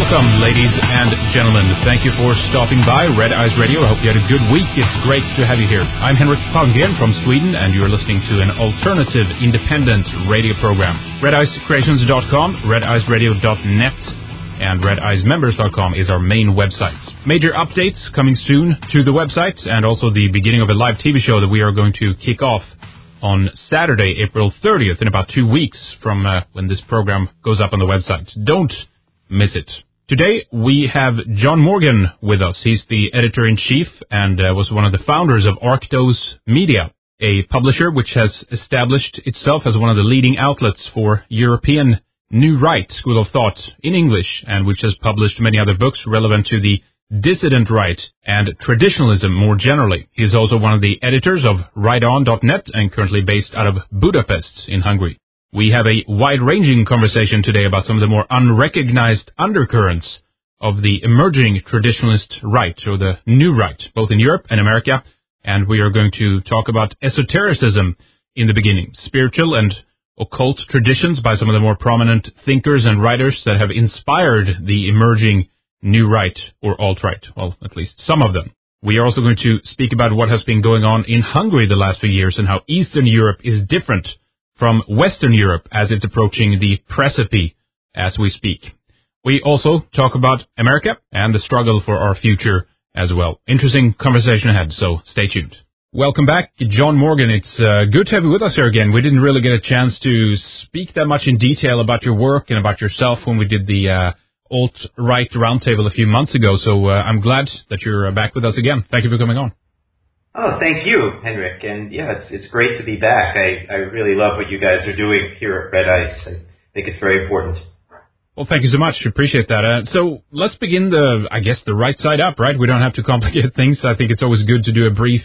Welcome, ladies and gentlemen. Thank you for stopping by Red Eyes Radio. I hope you had a good week. It's great to have you here. I'm Henrik Palmgren from Sweden, and you're listening to an alternative, independent radio program. RedEyesCreations.com, RedEyesRadio.net, and RedEyesMembers.com is our main websites. Major updates coming soon to the website, and also the beginning of a live TV show that we are going to kick off on Saturday, April 30th, in about 2 weeks from when this program goes up on the website. Don't miss it. Today we have John Morgan with us. He's the editor-in-chief and was one of the founders of Arctos Media, a publisher which has established itself as one of the leading outlets for European New Right school of thought in English, and which has published many other books relevant to the dissident right and traditionalism more generally. He is also one of the editors of RightOn.net and currently based out of Budapest in Hungary. We have a wide-ranging conversation today about some of the more unrecognized undercurrents of the emerging traditionalist right, or the new right, both in Europe and America, and we are going to talk about esotericism in the beginning, spiritual and occult traditions by some of the more prominent thinkers and writers that have inspired the emerging new right or alt-right, well, at least some of them. We are also going to speak about what has been going on in Hungary the last few years and how Eastern Europe is different from Western Europe as it's approaching the precipice as we speak. We also talk about America and the struggle for our future as well. Interesting conversation ahead, so stay tuned. Welcome back, John Morgan. It's good to have you with us here again. We didn't really get a chance to speak that much in detail about your work and about yourself when we did the alt-right roundtable a few months ago, so I'm glad that you're back with us again. Thank you for coming on. Oh, thank you, Henrik. And yeah, it's great to be back. I really love what you guys are doing here at Red Ice. I think it's very important. Well, thank you so much. Appreciate that. So let's begin the right side up, right? We don't have to complicate things. I think it's always good to do a brief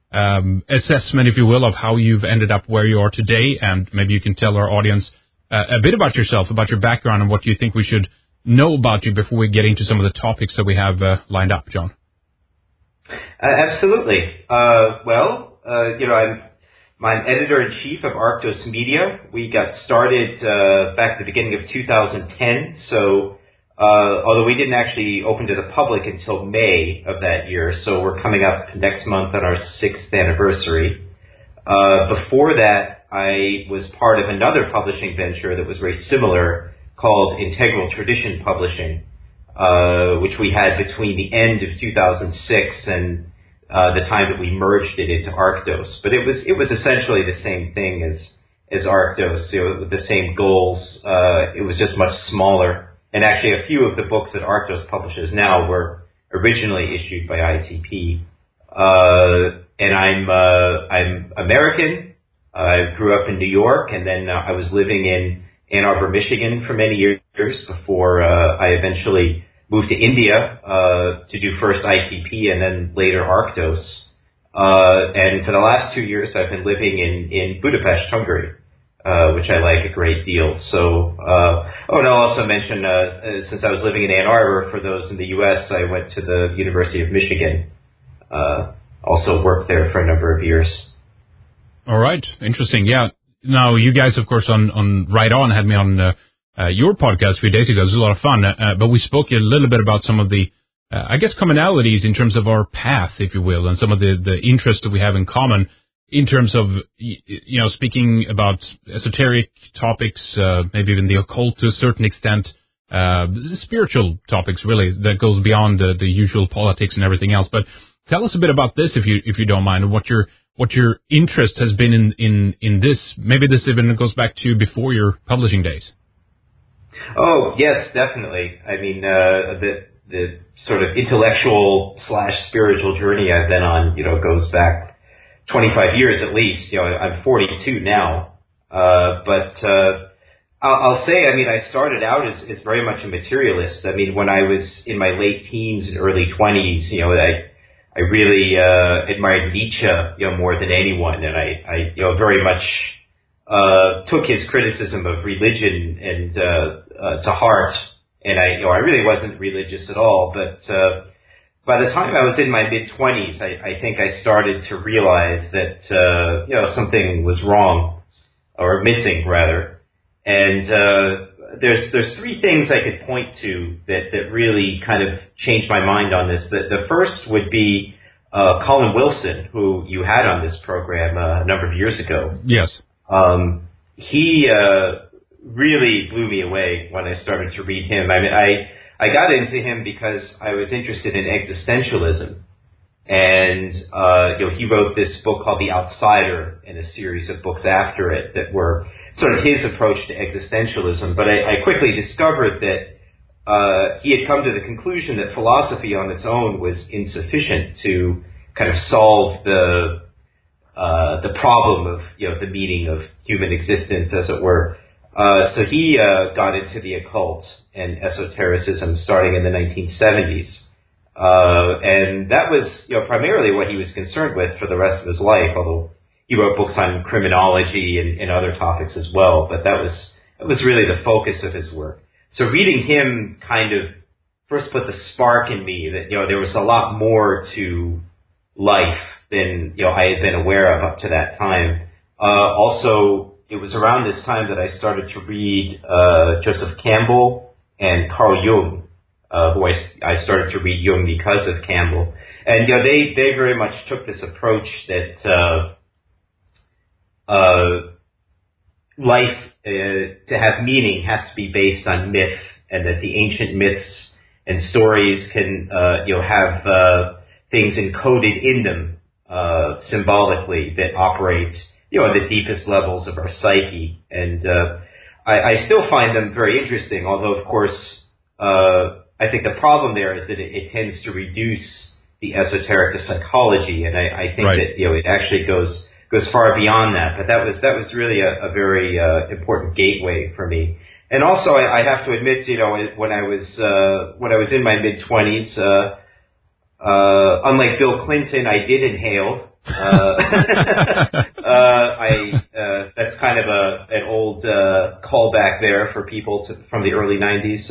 assessment, if you will, of how you've ended up where you are today. And maybe you can tell our audience a bit about yourself, about your background, and what you think we should know about you before we get into some of the topics that we have lined up, John. Absolutely. I'm editor-in-chief of Arctos Media. We got started back at the beginning of 2010, so although we didn't actually open to the public until May of that year, so we're coming up next month on our 6th anniversary. Before that, I was part of another publishing venture that was very similar called Integral Tradition Publishing, which we had between the end of 2006 and the time that we merged it into Arctos. But it was essentially the same thing as Arctos, with the same goals. It was just much smaller. And actually, a few of the books that Arctos publishes now were originally issued by ITP. And I'm American. I grew up in New York, and then I was living in Ann Arbor, Michigan for many years before I eventually moved to India to do first ITP and then later Arctos. And for the last 2 years, I've been living in Budapest, Hungary, which I like a great deal. So, and I'll also mention, since I was living in Ann Arbor, for those in the U.S., I went to the University of Michigan. Also worked there for a number of years. All right. Interesting. Yeah. Now, you guys, of course, on Right On had me on your podcast a few days ago. It was a lot of fun, but we spoke a little bit about some of the, commonalities in terms of our path, if you will, and some of the interests that we have in common in terms of, speaking about esoteric topics, maybe even the occult to a certain extent, spiritual topics, really, that goes beyond the usual politics and everything else. But tell us a bit about this, if you don't mind, and what your interest has been in this. Maybe this even goes back to before your publishing days. Oh, yes, definitely. I mean, the sort of intellectual / spiritual journey I've been on, goes back 25 years at least. I'm 42 now. But I'll say, I started out as very much a materialist. When I was in my late teens and early 20s, I really admired Nietzsche, more than anyone, and I very much took his criticism of religion and to heart. And I really wasn't religious at all, but by the time I was in my mid-20s, I think I started to realize that something was wrong, or missing rather. And there's three things I could point to that really kind of changed my mind on this. The first would be Colin Wilson, who you had on this program a number of years ago. Yes. He really blew me away when I started to read him. I mean, I got into him because I was interested in existentialism. And, he wrote this book called The Outsider and a series of books after it that were sort of his approach to existentialism. But I quickly discovered that he had come to the conclusion that philosophy on its own was insufficient to kind of solve the problem of, the meaning of human existence, as it were. So he got into the occult and esotericism starting in the 1970s. And that was, primarily what he was concerned with for the rest of his life, although he wrote books on criminology and other topics as well. But that was really the focus of his work. So reading him kind of first put the spark in me that, there was a lot more to life than, I had been aware of up to that time. Also, it was around this time that I started to read Joseph Campbell and Carl Jung. Who I started to read Jung because of Campbell. And, they very much took this approach that life, to have meaning, has to be based on myth, and that the ancient myths and stories can, have things encoded in them symbolically that operate, at the deepest levels of our psyche. And I still find them very interesting, although, of course, I think the problem there is that it tends to reduce the esoteric to psychology, and I think right. that it actually goes far beyond that. But that was really a very important gateway for me. And also, I have to admit, when I was in my mid-20s, unlike Bill Clinton, I did inhale. That's kind of an old callback there for people from the early 90s.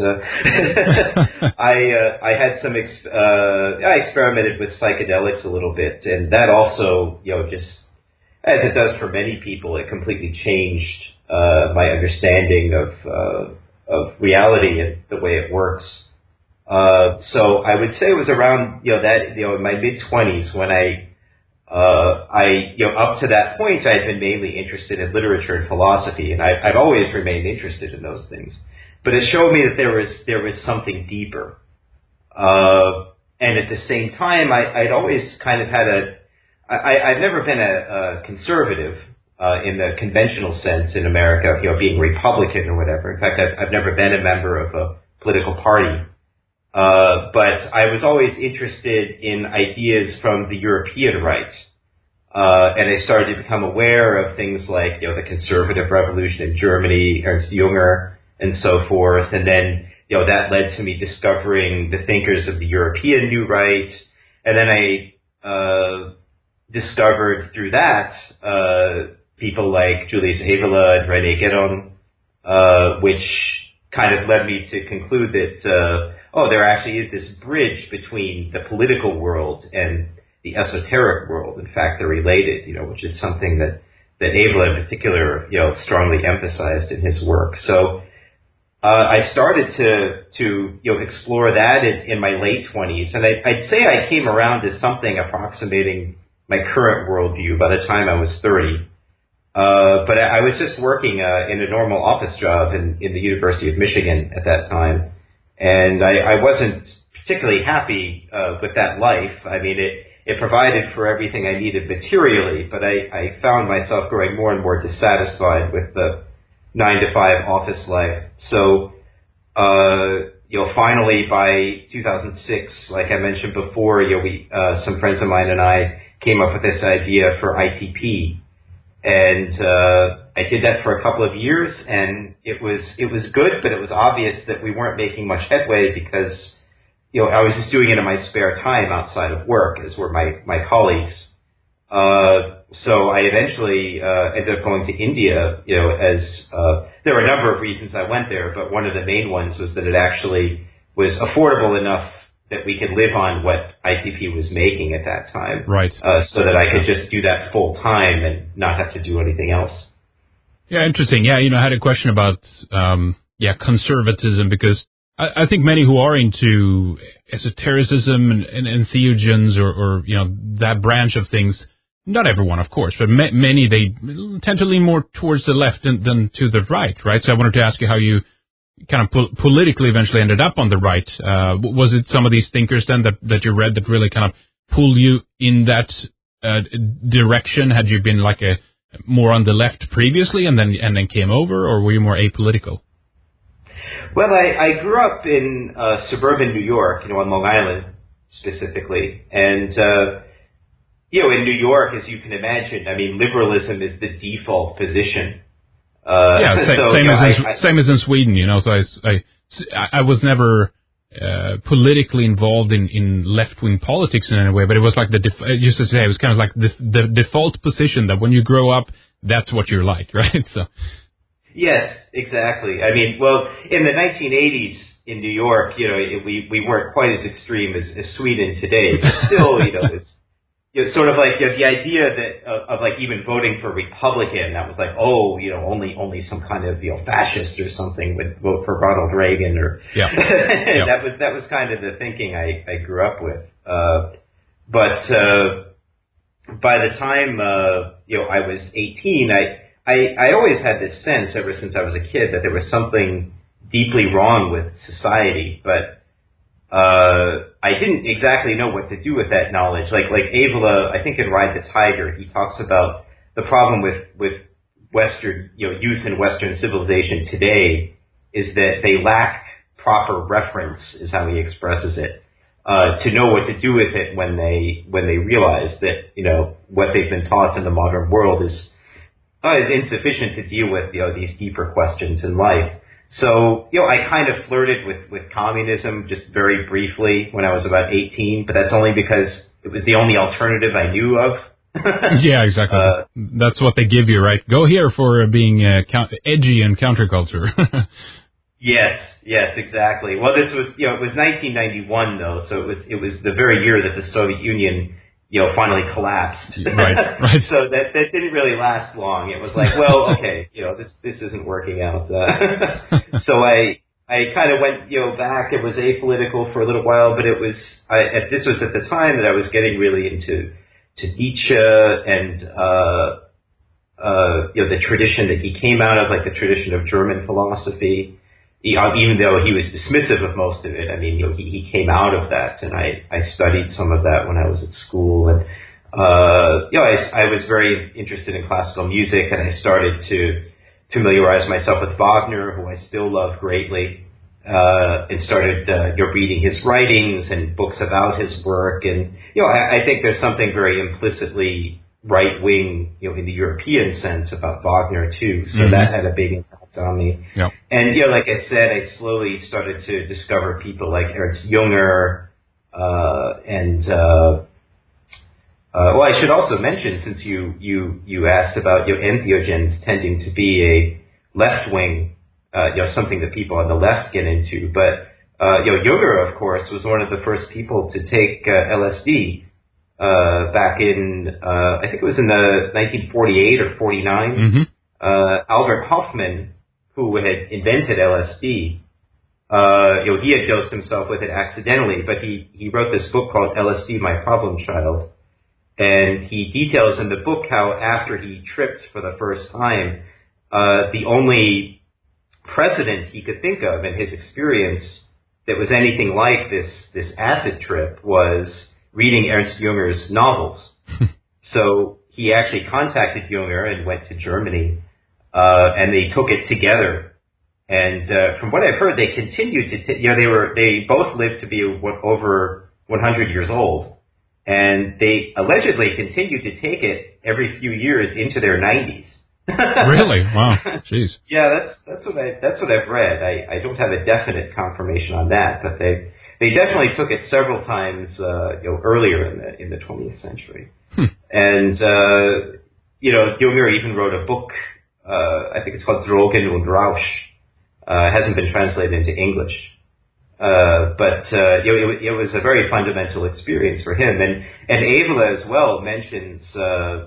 I had some. I experimented with psychedelics a little bit, and that also, just as it does for many people, it completely changed my understanding of reality and the way it works. So I would say it was around in my mid-20s when up to that point, I had been mainly interested in literature and philosophy, and I've always remained interested in those things. But it showed me that there was something deeper. And at the same time, I'd always kind of had I've never been a conservative in the conventional sense in America, being Republican or whatever. In fact, I've never been a member of a political party. But I was always interested in ideas from the European right. And I started to become aware of things like, the conservative revolution in Germany, Ernst Jünger, and so forth. And then, that led to me discovering the thinkers of the European New Right. And then I discovered through that people like Julius Evola and René Guénon, which kind of led me to conclude that there actually is this bridge between the political world and the esoteric world. In fact, they're related, which is something that Evola in particular, strongly emphasized in his work. So I started to explore that in my late 20s, and I'd say I came around to something approximating my current worldview by the time I was 30. But I was just working in a normal office job in the University of Michigan at that time. And I wasn't particularly happy with that life. I mean, it provided for everything I needed materially, but I found myself growing more and more dissatisfied with the 9-to-5 office life. So, finally by 2006, like I mentioned before, some friends of mine and I came up with this idea for ITP. And I did that for a couple of years, and it was good, but it was obvious that we weren't making much headway because, I was just doing it in my spare time outside of work, as were my colleagues. So I eventually ended up going to India, as there were a number of reasons I went there, but one of the main ones was that it actually was affordable enough that we could live on what ITP was making at that time. Right. So that I could just do that full time and not have to do anything else. Yeah, interesting. Yeah, I had a question about conservatism, because I think many who are into esotericism and theogens or that branch of things, not everyone, of course, but many, they tend to lean more towards the left than to the right, right? So I wanted to ask you how you kind of politically eventually ended up on the right. Was it some of these thinkers then that you read that really kind of pulled you in that direction? Had you been like a more on the left previously and then came over, or were you more apolitical? Well, I grew up in suburban New York, on Long Island specifically, and in New York, as you can imagine, I mean, liberalism is the default position. Same as in Sweden, So I was never politically involved in left-wing politics in any way, but it was like just to say, it was kind of like the default position that when you grow up, that's what you're like, right? So. Yes, exactly. I mean, well, in the 1980s in New York, we weren't quite as extreme as Sweden today, but still, it's sort of like the idea that of like even voting for Republican, that was like, only some kind of fascist or something would vote for Ronald Reagan, or that was kind of the thinking I grew up with. But by the time I was 18, I always had this sense ever since I was a kid that there was something deeply wrong with society, but I didn't exactly know what to do with that knowledge. Like Evola, I think in Ride the Tiger, he talks about the problem with Western, youth in Western civilization today is that they lack proper reference, is how he expresses it, to know what to do with it when they realize that, what they've been taught in the modern world is insufficient to deal with, these deeper questions in life. So, I kind of flirted with communism just very briefly when I was about 18, but that's only because it was the only alternative I knew of. Yeah, exactly. That's what they give you, right? Go here for being edgy and counterculture. Yes, exactly. Well, this was, it was 1991 though, so it was the very year that the Soviet Union finally collapsed. Right. So that didn't really last long. It was like, well, okay, this isn't working out. So I kind of went, back. It was apolitical for a little while, but this was at the time that I was getting really into Nietzsche and, the tradition that he came out of, like the tradition of German philosophy. Even though he was dismissive of most of it, I mean, he came out of that, and I studied some of that when I was at school, and I was very interested in classical music, and I started to familiarize myself with Wagner, who I still love greatly, and started reading his writings and books about his work, and I think there's something very implicitly right wing, in the European sense about Wagner too, so that had a big impact on me. Yep. And, like I said, I slowly started to discover people like Ernst Jünger, I should also mention, since you asked about, entheogens tending to be a left wing, something that people on the left get into, but, Jünger, of course, was one of the first people to take, LSD, back in, I think it was in the 1948 or 49. Mm-hmm. Albert Hoffman, who had invented LSD, he had dosed himself with it accidentally, but he wrote this book called LSD, My Problem Child, and he details in the book how after he tripped for the first time, the only precedent he could think of in his experience that was anything like this acid trip was reading Ernst Jünger's novels. So he actually contacted Jünger and went to Germany, and they took it together. And from what I've heard, they continued to, they both lived to be over 100 years old, and they allegedly continued to take it every few years into their 90s. Really? Wow. Jeez. Yeah, that's what I've read. I don't have a definite confirmation on that, but they definitely took it several times earlier in the 20th century. And Jünger even wrote a book, I think it's called Drogen und Rausch. It hasn't been translated into English. But it was a very fundamental experience for him. And Evola as well mentions,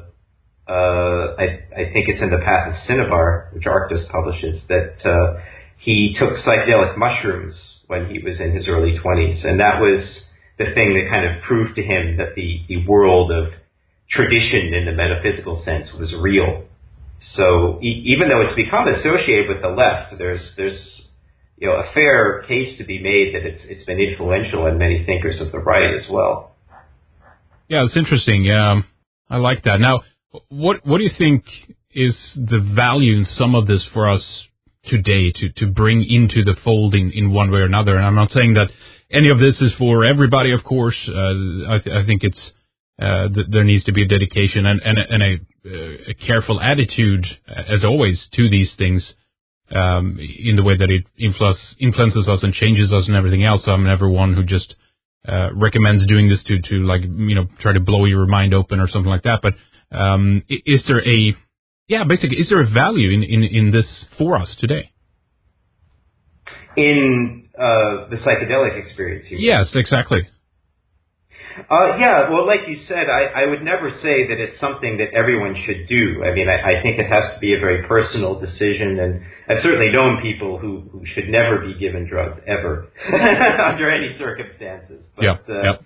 I think it's in The Path of Cinnabar, which Arctus publishes, that he took psychedelic mushrooms when he was in his early 20s, and that was the thing that kind of proved to him that the world of tradition in the metaphysical sense was real. So even though it's become associated with the left, there's a fair case to be made that it's been influential in many thinkers of the right as well. Yeah, it's interesting. I like that. Now, what do you think is the value in some of this for us today to bring into the fold in one way or another? And I'm not saying that any of this is for everybody, of course. I think it's there needs to be a dedication and a careful attitude, as always, to these things in the way that it influences us and changes us and everything else. I'm never one who just recommends doing this to like, try to blow your mind open or something like that. But is there is there a value in this for us today? In the psychedelic experience? Yes, exactly. Well, like you said, I would never say that it's something that everyone should do. I mean, I think it has to be a very personal decision, and I've certainly known people who should never be given drugs, ever, under any circumstances. But,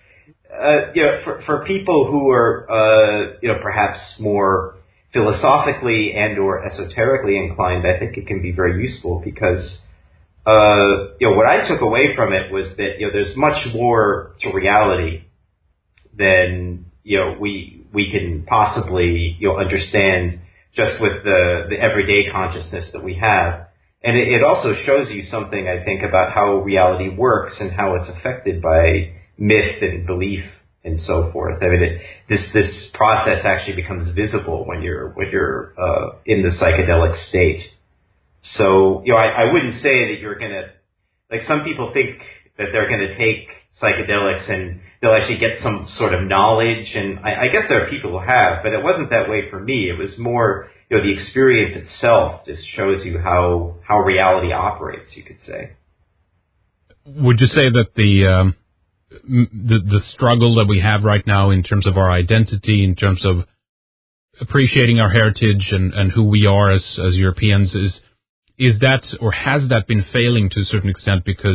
for people who are, perhaps more philosophically and or esoterically inclined, I think it can be very useful because, what I took away from it was that, there's much more to reality than we can possibly understand just with the everyday consciousness that we have. And it also shows you something, I think, about how reality works and how it's affected by myth and belief and so forth. I mean, this process actually becomes visible when you're in the psychedelic state. So I wouldn't say that you're gonna, like, some people think that they're gonna take psychedelics and they'll actually get some sort of knowledge, and I guess there are people who have, but it wasn't that way for me. It was more, the experience itself just shows you how reality operates, you could say. Would you say that the struggle that we have right now in terms of our identity, in terms of appreciating our heritage and who we are as Europeans, is that, or has that been failing to a certain extent because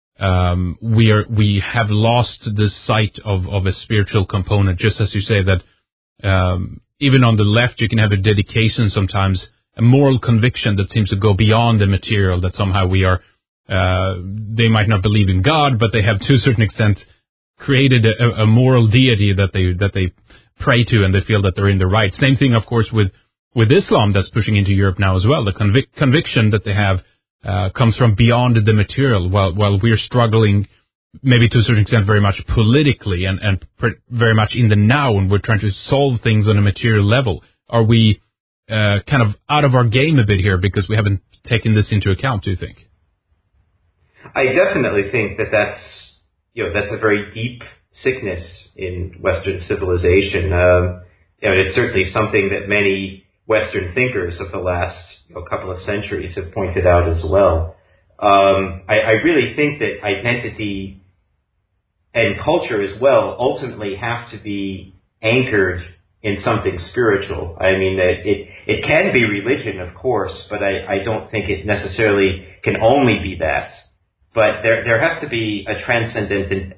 we have lost the sight of a spiritual component? Just as you say that even on the left you can have a dedication sometimes, a moral conviction that seems to go beyond the material, that somehow we are, they might not believe in God, but they have to a certain extent created a moral deity that they pray to, and they feel that they're in the right. Same thing, of course, with Islam that's pushing into Europe now as well. The conviction that they have comes from beyond the material, while we're struggling maybe to a certain extent very much politically and very much in the now, and we're trying to solve things on a material level. Are we kind of out of our game a bit here because we haven't taken this into account, do you think? I definitely think that's a very deep sickness in Western civilization. It's certainly something that many Western thinkers of the last couple of centuries have pointed out as well. I really think that identity and culture as well ultimately have to be anchored in something spiritual. I mean, it can be religion, of course, but I don't think it necessarily can only be that. But there has to be a transcendent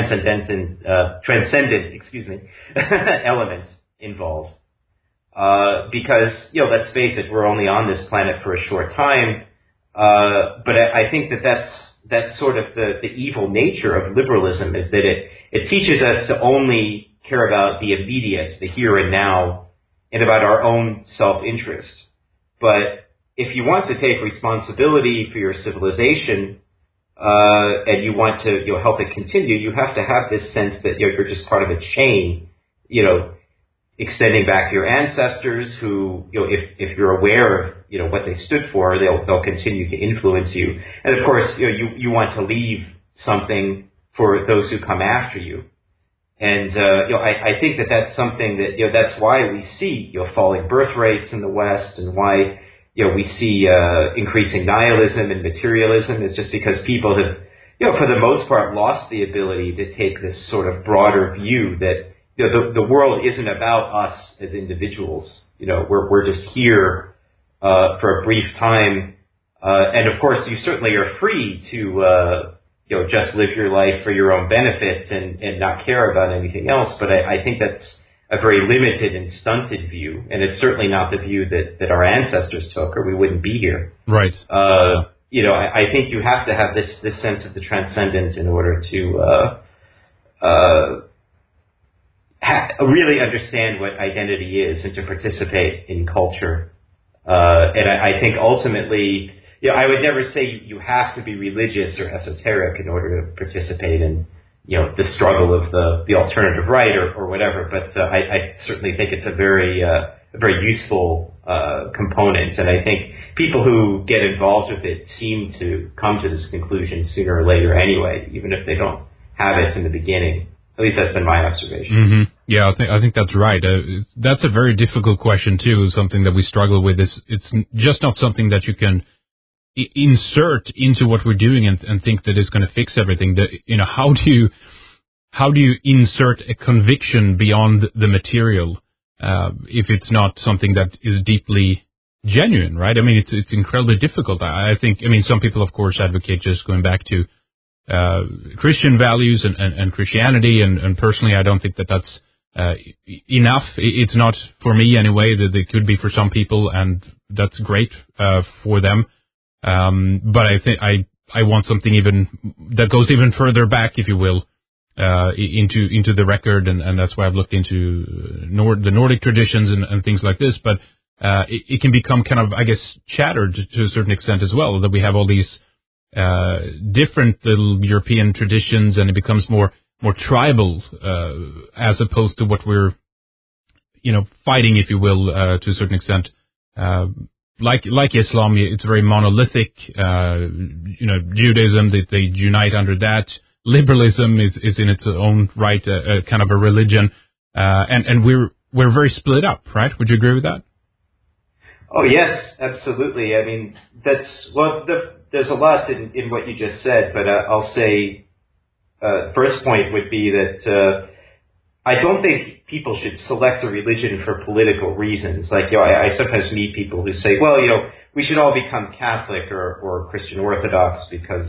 element involved. Because, let's face it, we're only on this planet for a short time. But I think that's sort of the evil nature of liberalism, is that it teaches us to only care about the immediate, the here and now, and about our own self-interest. But if you want to take responsibility for your civilization, and you want to help it continue, you have to have this sense that you're just part of a chain, extending back to your ancestors who, if you're aware of what they stood for, they'll continue to influence you. And of course, you want to leave something for those who come after you. And I think that's something that that's why we see falling birth rates in the West, and why we see increasing nihilism and materialism. Is just because people have, for the most part, lost the ability to take this sort of broader view that the world isn't about us as individuals. We're just here for a brief time And of course, you certainly are free to, just live your life for your own benefit and not care about anything else. But I think that's a very limited and stunted view, and it's certainly not the view that our ancestors took, or we wouldn't be here. Right. I think you have to have this sense of the transcendent in order to really understand what identity is and to participate in culture. And I think ultimately, I would never say you have to be religious or esoteric in order to participate in, the struggle of the alternative right or whatever. But I certainly think it's a very useful component. And I think people who get involved with it seem to come to this conclusion sooner or later anyway, even if they don't have it in the beginning. At least that's been my observation. Mm-hmm. Yeah, I think that's right. That's a very difficult question too. Something that we struggle with is it's just not something that you can insert into what we're doing and think that it's going to fix everything. How do you insert a conviction beyond the material if it's not something that is deeply genuine, right? I mean, it's incredibly difficult. I think. Some people, of course, advocate just going back to Christian values and Christianity, and personally, I don't think that's enough. It's not for me anyway. That it could be for some people, and that's great for them. But I think I want something even that goes even further back, if you will, into the record, and that's why I've looked into the Nordic traditions and things like this. But it can become kind of, I guess, shattered to a certain extent as well, that we have all these different little European traditions, and it becomes more tribal as opposed to what we're fighting, if you will, to a certain extent. Like Islam, it's very monolithic. Judaism, they unite under that. Liberalism is in its own right kind of a religion, and we're very split up, right? Would you agree with that? Oh yes, absolutely. I mean, there's a lot in what you just said, but I'll say first point would be that I don't think people should select a religion for political reasons. Like, I sometimes meet people who say, well, we should all become Catholic or Christian Orthodox because,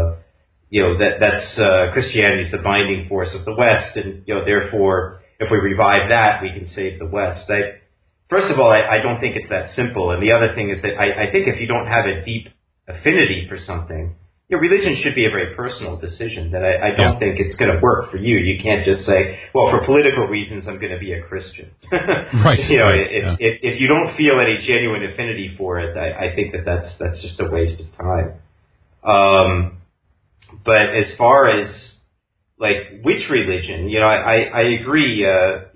that's Christianity is the binding force of the West, and, therefore, if we revive that, we can save the West. First of all, I don't think it's that simple. And the other thing is that I think if you don't have a deep affinity for something, religion should be a very personal decision, that I don't think it's going to work for you. You can't just say, well, for political reasons, I'm going to be a Christian. Right. If you don't feel any genuine affinity for it, I think that's just a waste of time. But as far as, like, which religion, I agree.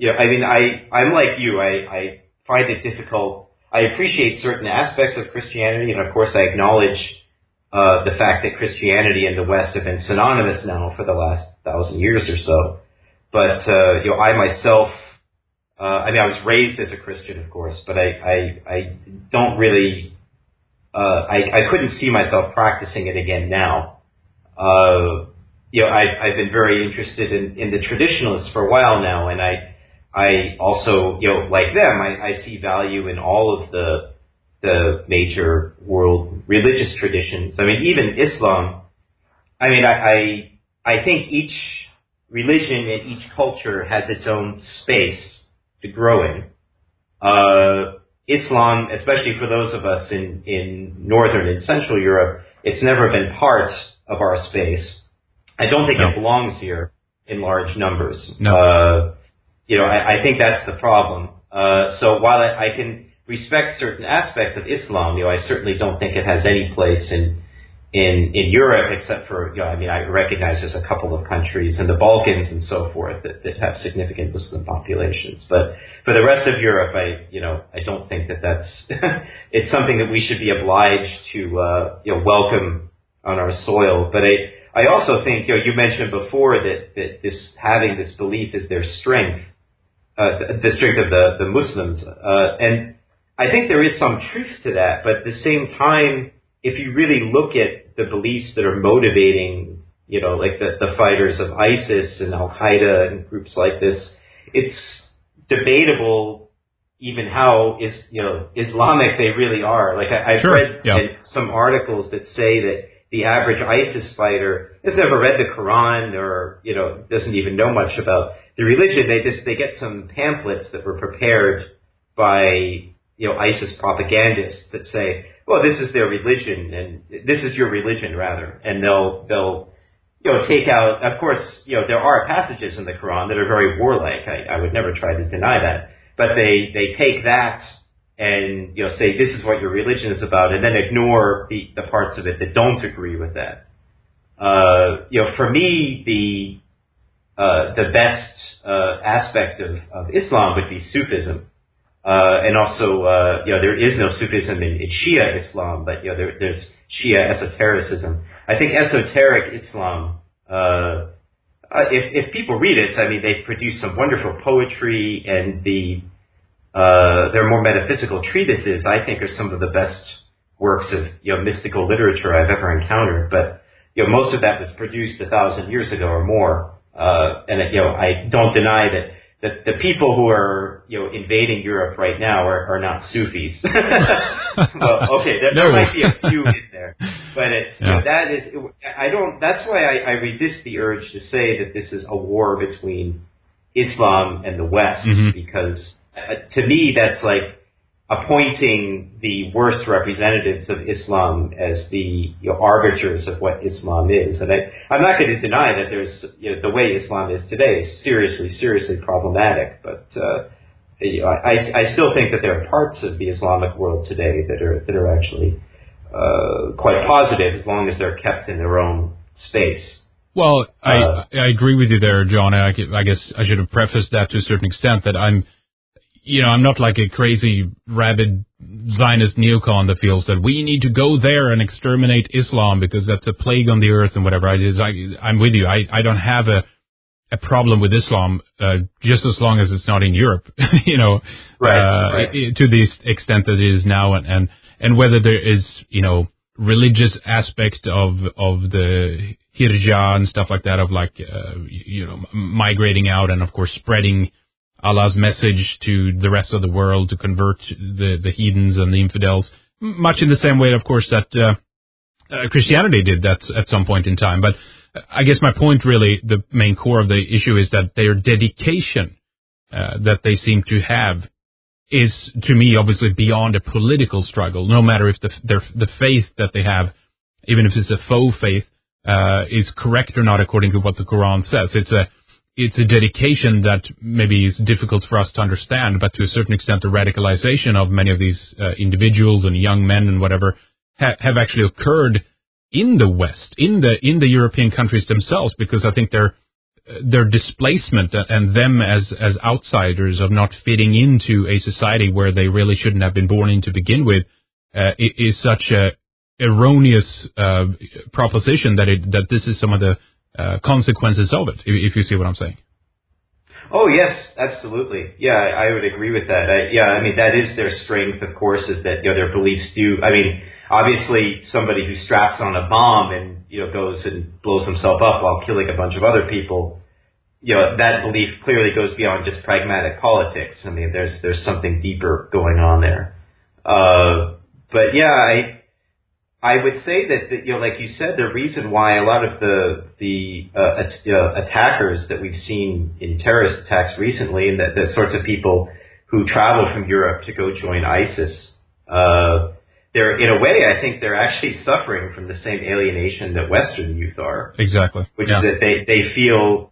I'm like you. I find it difficult. I appreciate certain aspects of Christianity, and of course I acknowledge the fact that Christianity and the West have been synonymous now for the last 1,000 years or so. But, I myself, I was raised as a Christian, of course, but I don't really, I couldn't see myself practicing it again now. I've been very interested in the traditionalists for a while now, and I also, like them, I see value in all of the major world religious traditions. Even Islam, I think each religion and each culture has its own space to grow in. Islam, especially for those of us in Northern and Central Europe, it's never been part of our space. I don't think it belongs here in large numbers. No. I think that's the problem. So while I can respect certain aspects of Islam, I certainly don't think it has any place in Europe, except for, I recognize there's a couple of countries in the Balkans and so forth that have significant Muslim populations. But for the rest of Europe, I don't think that's, it's something that we should be obliged to, welcome on our soil. But I also think, you mentioned before that this, having this belief is their strength, the strength of the Muslims. And I think there is some truth to that, but at the same time, if you really look at the beliefs that are motivating, like the fighters of ISIS and Al-Qaeda and groups like this, it's debatable even how Islamic they really are. Like I've read some articles that say that the average ISIS fighter has never read the Quran or doesn't even know much about the religion. They get some pamphlets that were prepared by ISIS propagandists that say, well, this is their religion and this is your religion rather, and they'll take out. Of course, there are passages in the Quran that are very warlike. I would never try to deny that. But they take that and say this is what your religion is about, and then ignore the parts of it that don't agree with that. For me, the best aspect of Islam would be Sufism, and also there is no Sufism in Shia Islam, but there's Shia esotericism. I think esoteric Islam, if people read it, I mean, they produce some wonderful poetry, and their more metaphysical treatises, I think, are some of the best works of mystical literature I've ever encountered. But most of that was produced 1,000 years ago or more, and I don't deny that the people who are invading Europe right now are not Sufis. Well, okay, there might be a few in there, but it's that is I don't. That's why I resist the urge to say that this is a war between Islam and the West, because to me that's like appointing the worst representatives of Islam as the arbiters of what Islam is. And I'm not going to deny that there's the way Islam is today is seriously problematic, but I still think that there are parts of the Islamic world today that are actually quite positive, as long as they're kept in their own space. Well, I agree with you there, John. I guess I should have prefaced that to a certain extent that I'm not like a crazy, rabid Zionist neocon that feels that we need to go there and exterminate Islam because that's a plague on the earth and whatever. I'm with you. I don't have a problem with Islam, just as long as it's not in Europe, right. To the extent that it is now, and whether there is, religious aspect of the Hirja and stuff like that, of like, migrating out and of course spreading Allah's message to the rest of the world to convert the heathens and the infidels, much in the same way, of course, that Christianity did that at some point in time. But I guess my point, really, the main core of the issue is that their dedication that they seem to have is, to me, obviously beyond a political struggle, no matter if the faith that they have, even if it's a faux faith, is correct or not according to what the Quran says. It's a dedication that maybe is difficult for us to understand, but to a certain extent, the radicalization of many of these individuals and young men and whatever have actually occurred in the West, in the European countries themselves, because I think their displacement and them as outsiders of not fitting into a society where they really shouldn't have been born in to begin with is such a erroneous proposition that this is some of the consequences of it, if you see what I'm saying. Oh, yes, absolutely. Yeah, I would agree with that. I mean, that is their strength, of course, is that their beliefs do. I mean, obviously, somebody who straps on a bomb and goes and blows himself up while killing a bunch of other people, that belief clearly goes beyond just pragmatic politics. I mean, there's something deeper going on there. But yeah, I would say that like you said, the reason why a lot of the attackers that we've seen in terrorist attacks recently, and the sorts of people who travel from Europe to go join ISIS, they're, in a way, I think they're actually suffering from the same alienation that Western youth are. Exactly. Which is that they feel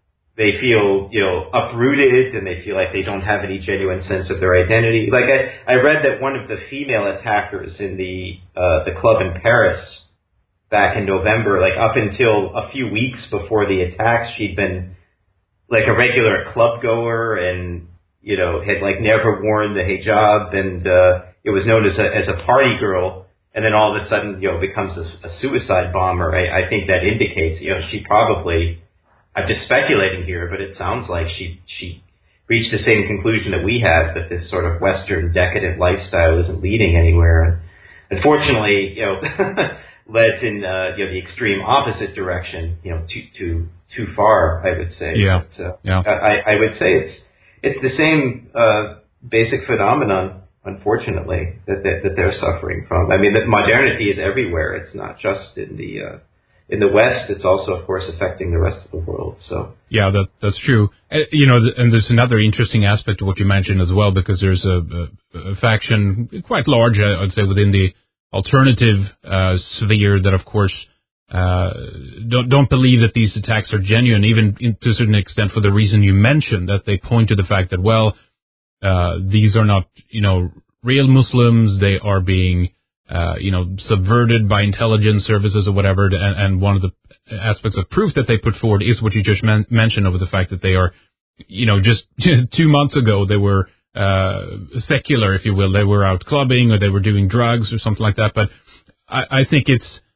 uprooted, and they feel like they don't have any genuine sense of their identity. Like I read that one of the female attackers in the club in Paris back in November, like up until a few weeks before the attacks, she'd been like a regular club goer and had like never worn the hijab, and it was known as a party girl. And then all of a sudden, becomes a suicide bomber. I think that indicates, she probably, I'm just speculating here, but it sounds like she reached the same conclusion that we have, that this sort of Western decadent lifestyle isn't leading anywhere. And unfortunately, led in the extreme opposite direction, too far, I would say. Yeah. But, I would say it's the same basic phenomenon, unfortunately, that they're suffering from. I mean, that modernity is everywhere. It's not just in the West. It's also, of course, affecting the rest of the world. So yeah, that's true. And there's another interesting aspect to what you mentioned as well, because there's a faction quite large, I'd say, within the alternative sphere that, of course, don't believe that these attacks are genuine, even to a certain extent for the reason you mentioned, that they point to the fact that, well, these are not, real Muslims. They are being, subverted by intelligence services or whatever. And one of the aspects of proof that they put forward is what you just mentioned, over the fact that they are, just 2 months ago they were secular, if you will. They were out clubbing or they were doing drugs or something like that. But I think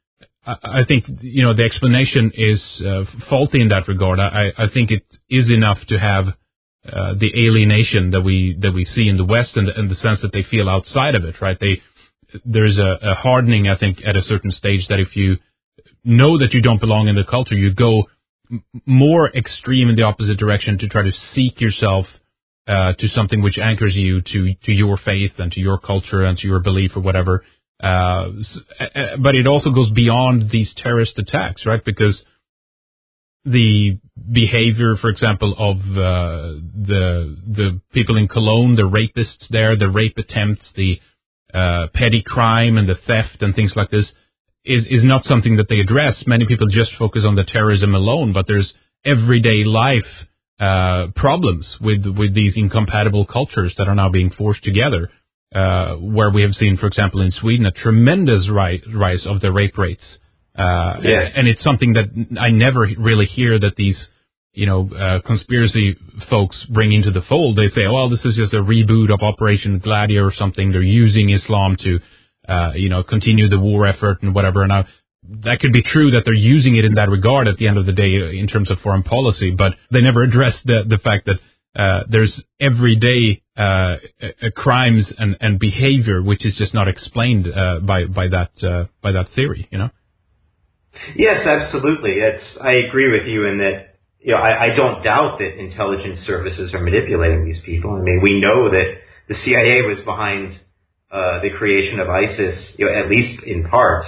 the explanation is faulty in that regard. I think it is enough to have the alienation that we see in the West, and the sense that they feel outside of it, right? There's a hardening, I think, at a certain stage, that if you know that you don't belong in the culture, you go more extreme in the opposite direction to try to seek yourself to something which anchors you to your faith and to your culture and to your belief or whatever. But it also goes beyond these terrorist attacks, right? Because the behavior, for example, of the people in Cologne, the rapists there, the rape attempts, the petty crime and the theft and things like this, is not something that they address. Many people just focus on the terrorism alone, but there's everyday life problems with these incompatible cultures that are now being forced together. Where we have seen, for example, in Sweden, a tremendous rise of the rape rates. Yes. And it's something that I never really hear that these, conspiracy folks bring into the fold. They say, well, this is just a reboot of Operation Gladio or something. They're using Islam to, continue the war effort and whatever. Now, that could be true that they're using it in that regard at the end of the day in terms of foreign policy, but they never address the fact that there's everyday crimes and behavior which is just not explained by that theory, Yes, absolutely. I agree with you in that. I don't doubt that intelligence services are manipulating these people. I mean, we know that the CIA was behind the creation of ISIS, at least in part.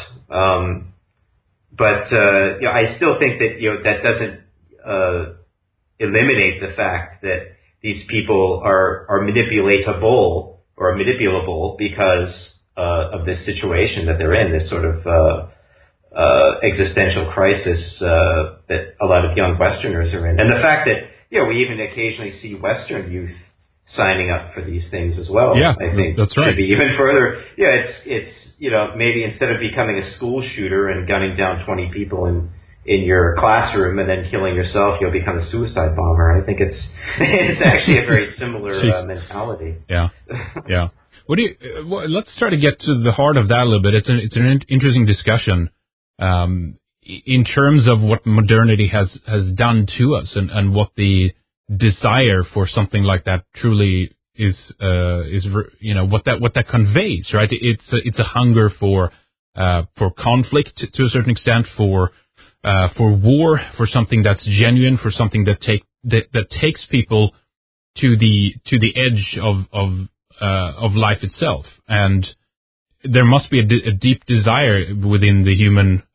But I still think that that doesn't eliminate the fact that these people are manipulatable or manipulable because of this situation that they're in, this sort of existential crisis that a lot of young Westerners are in. And the fact that, we even occasionally see Western youth signing up for these things as well. Yeah, I think that's right. Should be even further. Yeah, it's maybe instead of becoming a school shooter and gunning down 20 people in your classroom and then killing yourself, you'll become a suicide bomber. I think it's actually a very similar mentality. Yeah, yeah. Let's try to get to the heart of that a little bit. It's an interesting discussion in terms of what modernity has done to us, and what the desire for something like that truly is what that conveys, right? It's a hunger for conflict to a certain extent, for war, for something that's genuine, for something that takes people to the edge of life itself. And there must be a deep desire within the human,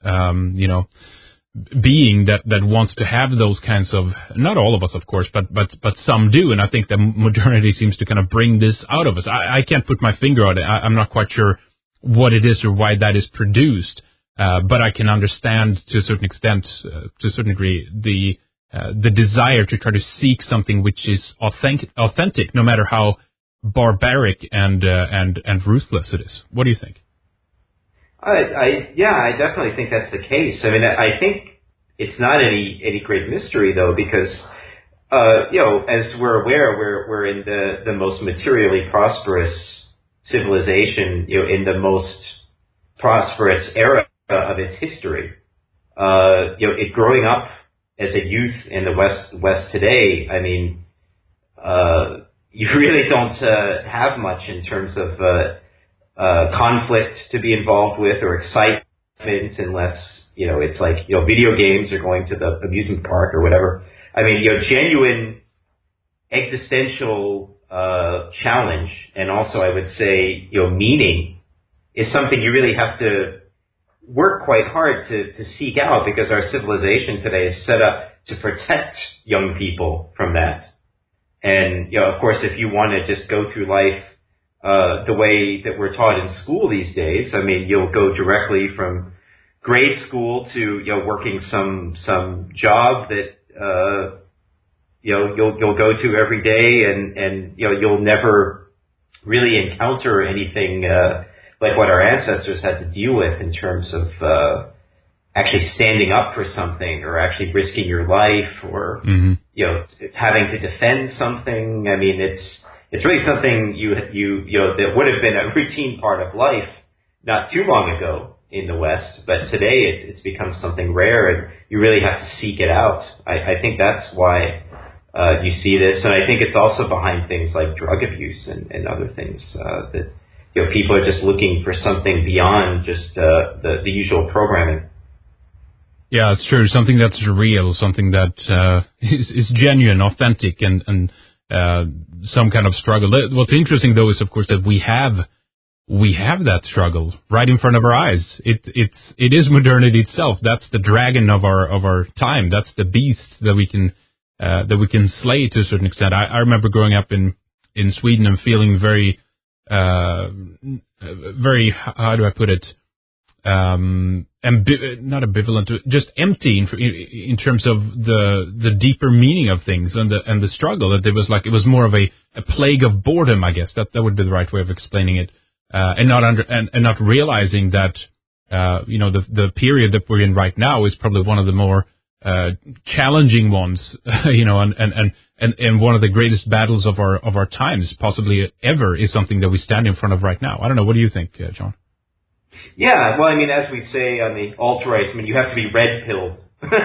being that wants to have those kinds of, not all of us, of course, but some do. And I think that modernity seems to kind of bring this out of us. I can't put my finger on it. I'm not quite sure what it is or why that is produced. But I can understand to a certain extent, to a certain degree, the desire to try to seek something which is authentic, no matter how barbaric and ruthless it is. What do you think? I definitely think that's the case. I mean, I think it's not any great mystery though, because as we're aware, we're in the most materially prosperous civilization, in the most prosperous era of its history. Growing up as a youth in the West today, I mean, you really don't have much in terms of conflict to be involved with or excitement, unless it's like video games or going to the amusement park or whatever. I mean, genuine existential challenge, and also I would say, meaning is something you really have to work quite hard to seek out, because our civilization today is set up to protect young people from that. And, of course, if you want to just go through life the way that we're taught in school these days, I mean, you'll go directly from grade school to, working some job that, you'll go to every day, and you'll never really encounter anything like what our ancestors had to deal with in terms of actually standing up for something, or actually risking your life, or having to defend something. I mean, it's really something you that would have been a routine part of life not too long ago in the West, but today it's become something rare, and you really have to seek it out. I think that's why you see this, and I think it's also behind things like drug abuse and other things that people are just looking for something beyond just the usual programming. Yeah, it's true. Something that's real, something that is genuine, authentic, and some kind of struggle. What's interesting, though, is of course that we have that struggle right in front of our eyes. It is modernity itself. That's the dragon of our time. That's the beast that we can slay to a certain extent. I remember growing up in Sweden and feeling very, very, how do I put it? Not ambivalent, just empty in terms of the deeper meaning of things and the struggle. That it was more of a plague of boredom, I guess. That would be the right way of explaining it. And not realizing that the period that we're in right now is probably one of the more challenging ones, and one of the greatest battles of our times, possibly ever, is something that we stand in front of right now. I don't know. What do you think, John? Yeah, well, I mean, as we say on the alt-right, I mean, you have to be red-pilled.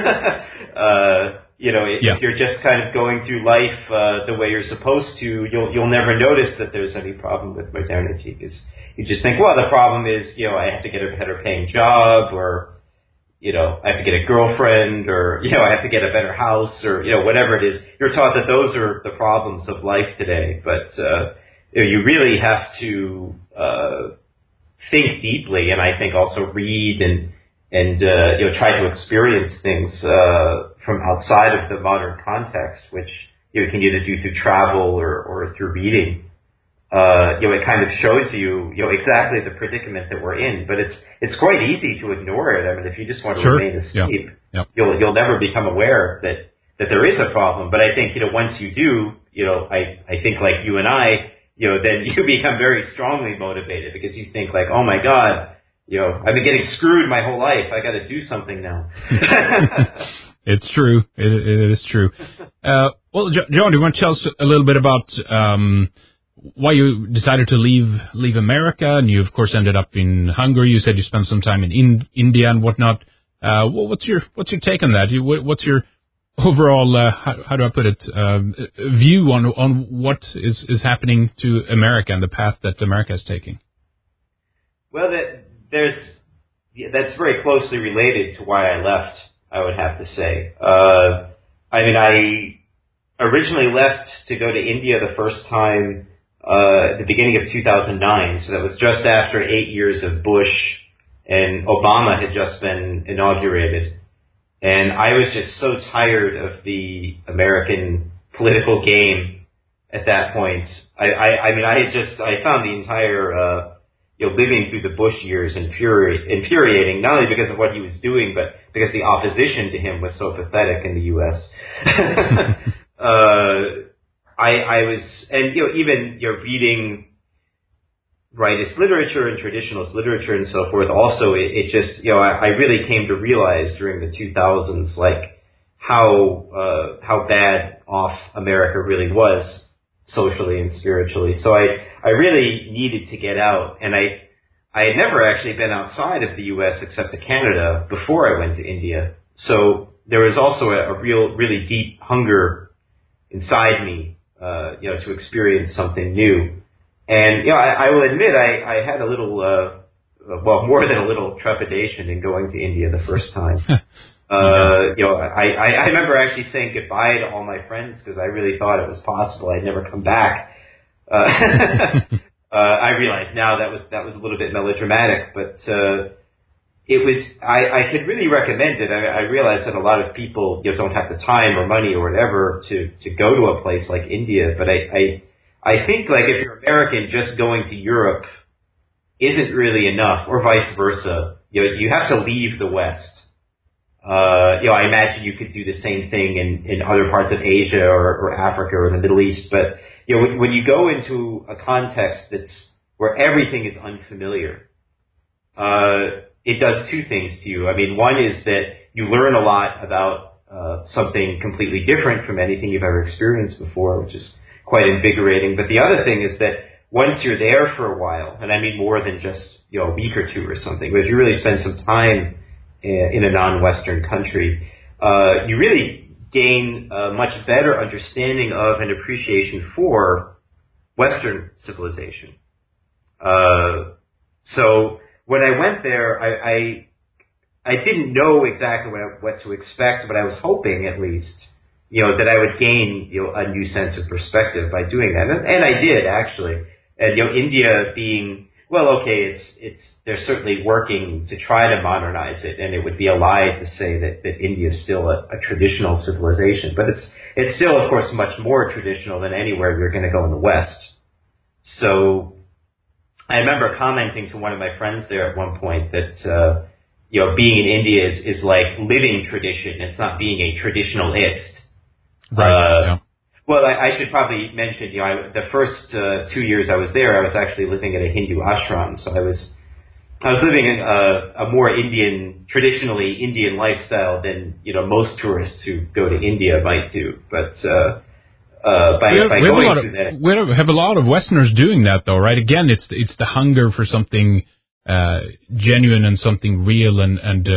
If you're just kind of going through life the way you're supposed to, you'll never notice that there's any problem with modernity, because you just think, well, the problem is, I have to get a better paying job, or, I have to get a girlfriend, or, I have to get a better house, or, whatever it is. You're taught that those are the problems of life today, but you really have to think deeply, and I think also read and try to experience things from outside of the modern context, which you can either do through travel or through reading. It kind of shows you exactly the predicament that we're in, but it's quite easy to ignore it. I mean, if you just want to remain asleep, you'll never become aware that there is a problem. But I think once you do, I think like you and I, then you become very strongly motivated, because you think like, oh my God, I've been getting screwed my whole life. I got to do something now. It's true. It is true. Well, John, do you want to tell us a little bit about why you decided to leave America? And you, of course, ended up in Hungary. You said you spent some time in India and whatnot. What's your take on that? What's your overall, how do I put it, view on what is happening to America and the path that America is taking? Well, that's very closely related to why I left, I would have to say. I originally left to go to India the first time at the beginning of 2009, so that was just after 8 years of Bush, and Obama had just been inaugurated. And I was just so tired of the American political game at that point. I found the entire living through the Bush years infuriating, not only because of what he was doing, but because the opposition to him was so pathetic in the U.S. Even reading rightist literature and traditionalist literature and so forth. Also, it just, I really came to realize during the 2000s, like how bad off America really was socially and spiritually. So I really needed to get out, and I had never actually been outside of the U.S. except to Canada before I went to India. So there was also a really deep hunger inside me, to experience something new. And, I will admit I had a little, more than a little trepidation in going to India the first time. I remember actually saying goodbye to all my friends because I really thought it was possible I'd never come back. I realize now that was a little bit melodramatic, but it was. I could really recommend it. I realize that a lot of people don't have the time or money or whatever to go to a place like India, but I think like if you're American, just going to Europe isn't really enough, or vice versa. You have to leave the West. I imagine you could do the same thing in other parts of Asia or Africa or the Middle East. But, when you go into a context where everything is unfamiliar, it does two things to you. I mean, one is that you learn a lot about something completely different from anything you've ever experienced before, which is quite invigorating. But the other thing is that once you're there for a while, and I mean more than just, a week or two or something, but if you really spend some time in a non-Western country, you really gain a much better understanding of and appreciation for Western civilization. So when I went there, I didn't know exactly what to expect, but I was hoping at least, that I would gain, a new sense of perspective by doing that. And I did actually. And, India being, well, okay, they're certainly working to try to modernize it, and it would be a lie to say that India is still a traditional civilization. But it's still, of course, much more traditional than anywhere you're going to go in the West. So I remember commenting to one of my friends there at one point that, being in India is like living tradition. It's not being a traditionalist. Right. Yeah. Well, I should probably mention, the first 2 years I was there, I was actually living at a Hindu ashram. So I was living in a more traditionally Indian lifestyle than, most tourists who go to India might do. But we have a lot of Westerners doing that, though, right? Again, it's the hunger for something genuine and something real, and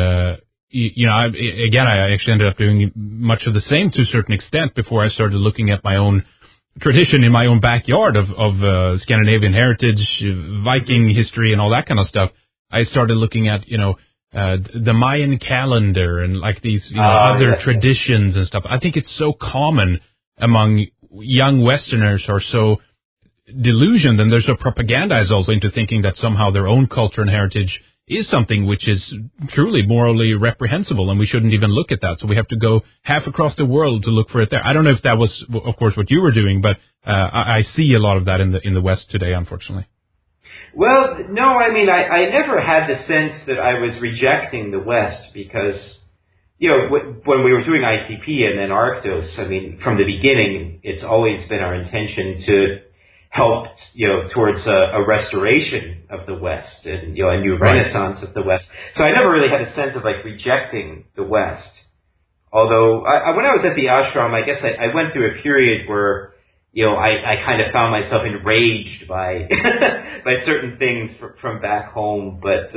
I actually ended up doing much of the same to a certain extent before I started looking at my own tradition in my own backyard of Scandinavian heritage, Viking history, and all that kind of stuff. I started looking at, the Mayan calendar and like these, other traditions and stuff. I think it's so common among young Westerners are so delusioned, and they're so propagandized also into thinking that somehow their own culture and heritage is something which is truly morally reprehensible, and we shouldn't even look at that. So we have to go half across the world to look for it there. I don't know if that was, of course, what you were doing, but I see a lot of that in the West today, unfortunately. Well, no, I mean, I never had the sense that I was rejecting the West because, when we were doing ICP and then Arctos, I mean, from the beginning, it's always been our intention to help, towards a restoration of the West and, a new renaissance of the West. So I never really had a sense of like rejecting the West. Although when I was at the ashram, I guess I went through a period where, I kind of found myself enraged by, by certain things from back home. But,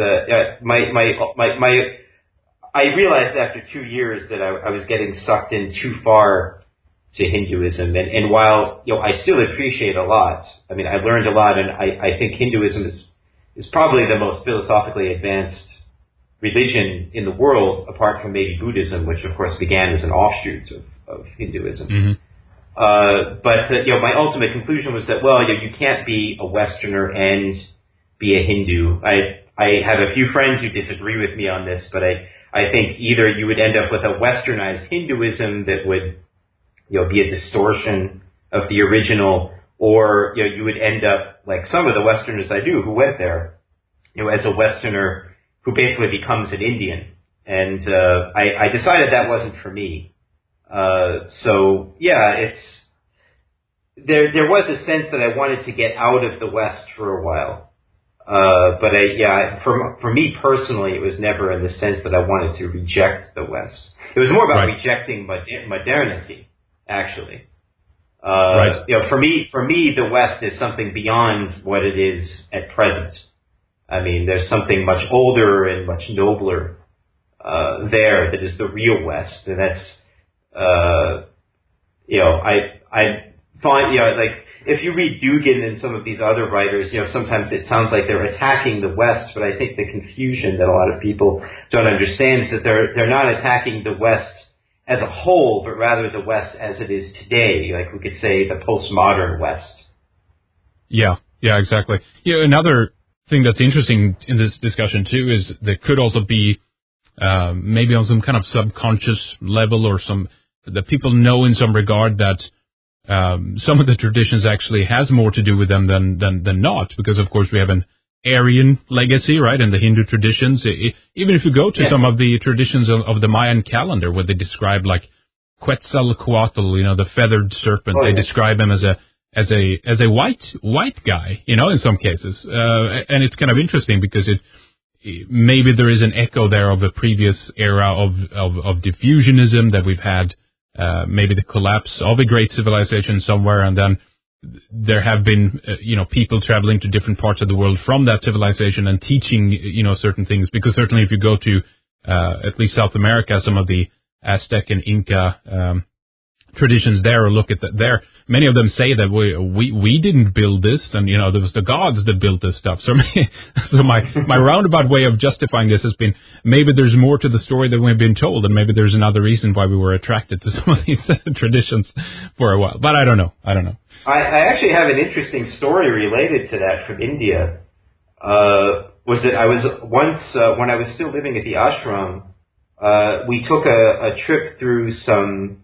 I realized after 2 years that I was getting sucked in too far to Hinduism. And while, I still appreciate a lot, I mean, I learned a lot, and I think Hinduism is probably the most philosophically advanced religion in the world, apart from maybe Buddhism, which of course began as an offshoot of Hinduism. Mm-hmm. But my ultimate conclusion was that, you can't be a Westerner and be a Hindu. I have a few friends who disagree with me on this, but I think either you would end up with a westernized Hinduism that would, be a distortion of the original, or, you would end up like some of the Westerners I knew who went there, as a Westerner who basically becomes an Indian. And, I decided that wasn't for me. So yeah, there was a sense that I wanted to get out of the West for a while. But for me personally, it was never in the sense that I wanted to reject the West. It was more about rejecting modernity, actually. For me, the West is something beyond what it is at present. I mean, there's something much older and much nobler, there that is the real West. And that's, I find, like, if you read Dugin and some of these other writers, sometimes it sounds like they're attacking the West, but I think the confusion that a lot of people don't understand is that they're not attacking the West as a whole, but rather the West as it is today. Like we could say the postmodern West. Yeah, exactly. Another thing that's interesting in this discussion too is there could also be maybe on some kind of subconscious level or that people know in some regard that some of the traditions actually has more to do with them than not, because of course we have an Aryan legacy, right, and the Hindu traditions. Even if you go to some of the traditions of the Mayan calendar, where they describe like Quetzalcoatl, the feathered serpent, they describe him as a white guy, in some cases, and it's kind of interesting because maybe there is an echo there of a previous era of diffusionism that we've had, maybe the collapse of a great civilization somewhere, and then there have been, people traveling to different parts of the world from that civilization and teaching, certain things. Because certainly if you go to, at least South America, some of the Aztec and Inca, traditions there, or look at that there, many of them say that we didn't build this, and there was the gods that built this stuff. So my roundabout way of justifying this has been maybe there's more to the story than we've been told, and maybe there's another reason why we were attracted to some of these traditions for a while. But I don't know. I actually have an interesting story related to that from India. Was that I was once when I was still living at the ashram, we took a trip through some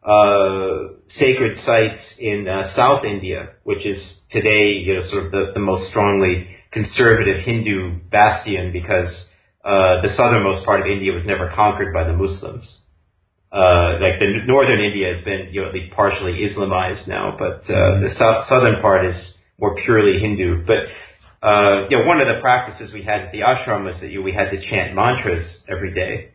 sacred sites in South India, which is today sort of the most strongly conservative Hindu bastion, because the southernmost part of India was never conquered by the Muslims. Like the northern India has been at least partially Islamized now, but the southern part is more purely Hindu. But one of the practices we had at the ashram was that we had to chant mantras every day.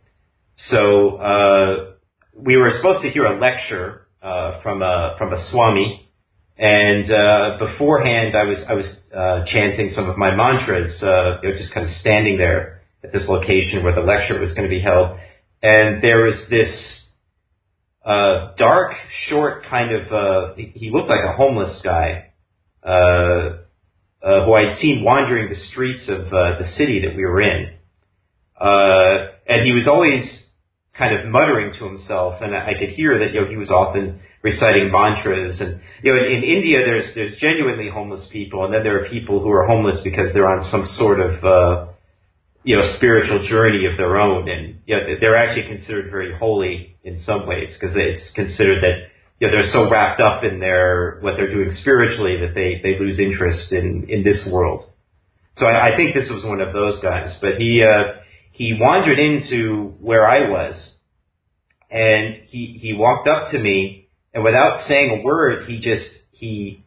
So we were supposed to hear a lecture from a Swami, and beforehand I was chanting some of my mantras, just kind of standing there at this location where the lecture was going to be held, and there was this dark, short kind of he looked like a homeless guy who I'd seen wandering the streets of the city that we were in, and he was always kind of muttering to himself, and I could hear that he was often reciting mantras. And in India there's genuinely homeless people, and then there are people who are homeless because they're on some sort of spiritual journey of their own, and they're actually considered very holy in some ways, because it's considered that they're so wrapped up in what they're doing spiritually that they lose interest in this world. So I think this was one of those guys, but he wandered into where I was, and he walked up to me, and without saying a word, he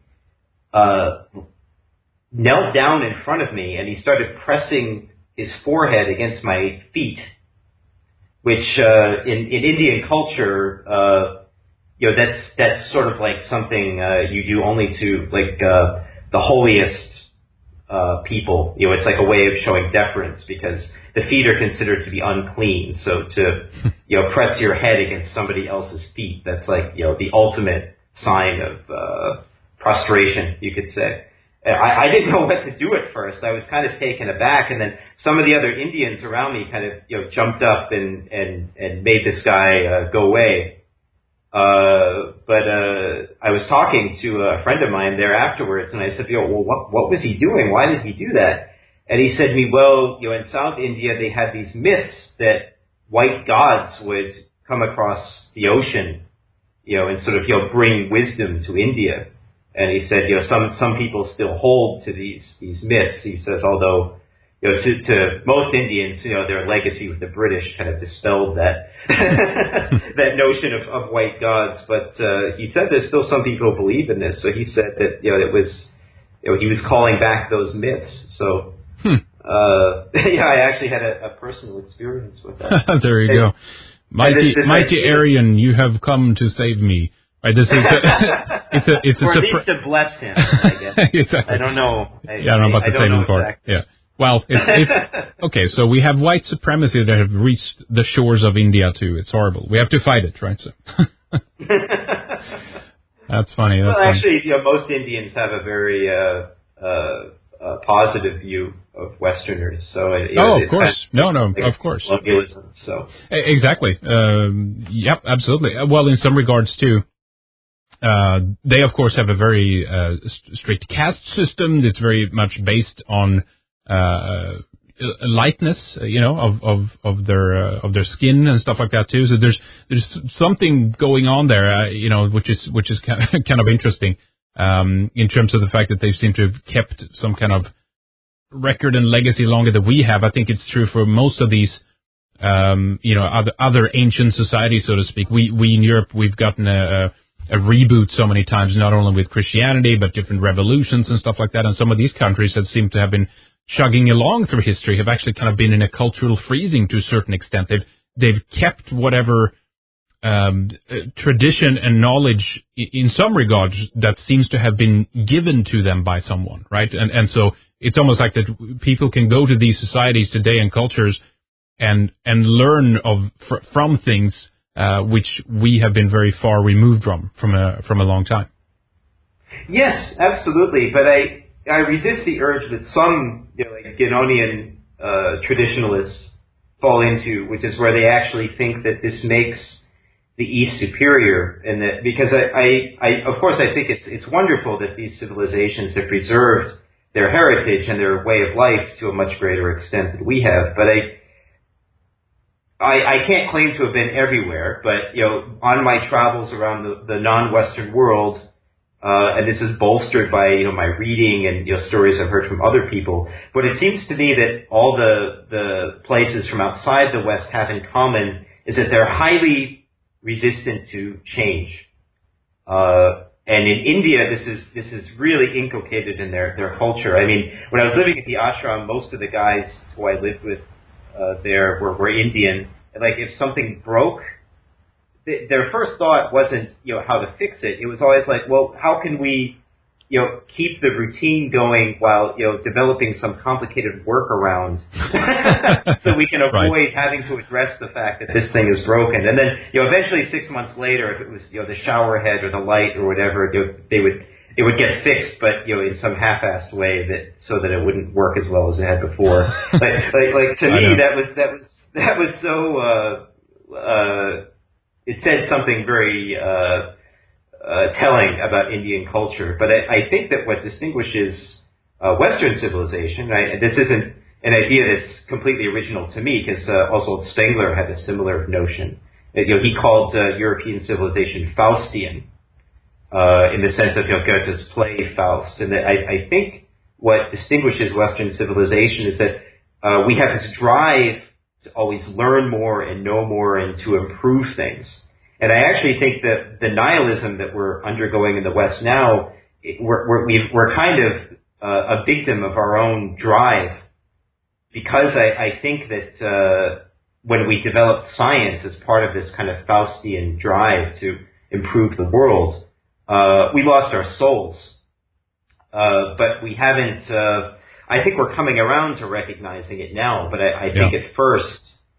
knelt down in front of me, and he started pressing his forehead against my feet, which in Indian culture, that's sort of like something you do only to the holiest people. It's like a way of showing deference, because the feet are considered to be unclean. So to press your head against somebody else's feet, that's like the ultimate sign of prostration, you could say. I didn't know what to do at first. I was kind of taken aback, and then some of the other Indians around me kind of jumped up and made this guy go away. But I was talking to a friend of mine there afterwards, and I said, well, what was he doing? Why did he do that? And he said to me, well, in South India they had these myths that white gods would come across the ocean, and sort of bring wisdom to India. And he said, some people still hold to these myths. He says, although, to most Indians, their legacy with the British kind of dispelled that that notion of white gods. But he said there's still some people who believe in this. So he said that it was, he was calling back those myths. So I actually had a personal experience with that. There you go. Mighty Aryan, you have come to save me. Right, this is it's or at least to bless him, I guess. Exactly. I don't know. I don't know about the saving part. Exactly. Yeah. Well, it's okay. So we have white supremacy that have reached the shores of India too. It's horrible. We have to fight it, right? So that's funny. That's funny. Actually, most Indians have a very positive view of Westerners. So of course, of course. Colonialism. So exactly. Yep, absolutely. Well, in some regards too. They, of course, have a very strict caste system that's very much based on lightness, of their skin and stuff like that too. So there's something going on there, which is kind of interesting in terms of the fact that they seem to have kept some kind of record and legacy longer than we have. I think it's true for most of these, other ancient societies, so to speak. We in Europe, we've gotten a reboot so many times, not only with Christianity, but different revolutions and stuff like that. And some of these countries that seem to have been chugging along through history have actually kind of been in a cultural freezing to a certain extent. They've kept whatever tradition and knowledge in some regards that seems to have been given to them by someone, right? And so it's almost like that people can go to these societies today and cultures and learn from things which we have been very far removed from a long time. Yes, absolutely. But I resist the urge that some Guénonian traditionalists fall into, which is where they actually think that this makes the East superior, and that because I of course I think it's wonderful that these civilizations have preserved their heritage and their way of life to a much greater extent than we have, but I can't claim to have been everywhere, but on my travels around the non-Western world, and this is bolstered by my reading and stories I've heard from other people. But it seems to me that all the places from outside the West have in common is that they're highly resistant to change. And in India, this is really inculcated in their culture. I mean, when I was living at the ashram, most of the guys who I lived with there were Indian. And like if something broke, their first thought wasn't how to fix it. It was always like, well, how can we keep the routine going while developing some complicated workaround so we can avoid having to address the fact that this thing is broken. And then eventually 6 months later, if it was the shower head or the light or whatever, it would get fixed, but in some half-assed way so that it wouldn't work as well as it had before. like to me that was so it said something very telling about Indian culture. But I think that what distinguishes Western civilization, this isn't an idea that's completely original to me, because also Spengler had a similar notion. He called European civilization Faustian, in the sense of Goethe's play Faust. And I think what distinguishes Western civilization is that we have this drive to always learn more and know more and to improve things. And I actually think that the nihilism that we're undergoing in the West now, we're kind of a victim of our own drive, because I think that when we developed science as part of this kind of Faustian drive to improve the world, we lost our souls. But we haven't... I think we're coming around to recognizing it now, but I think at first,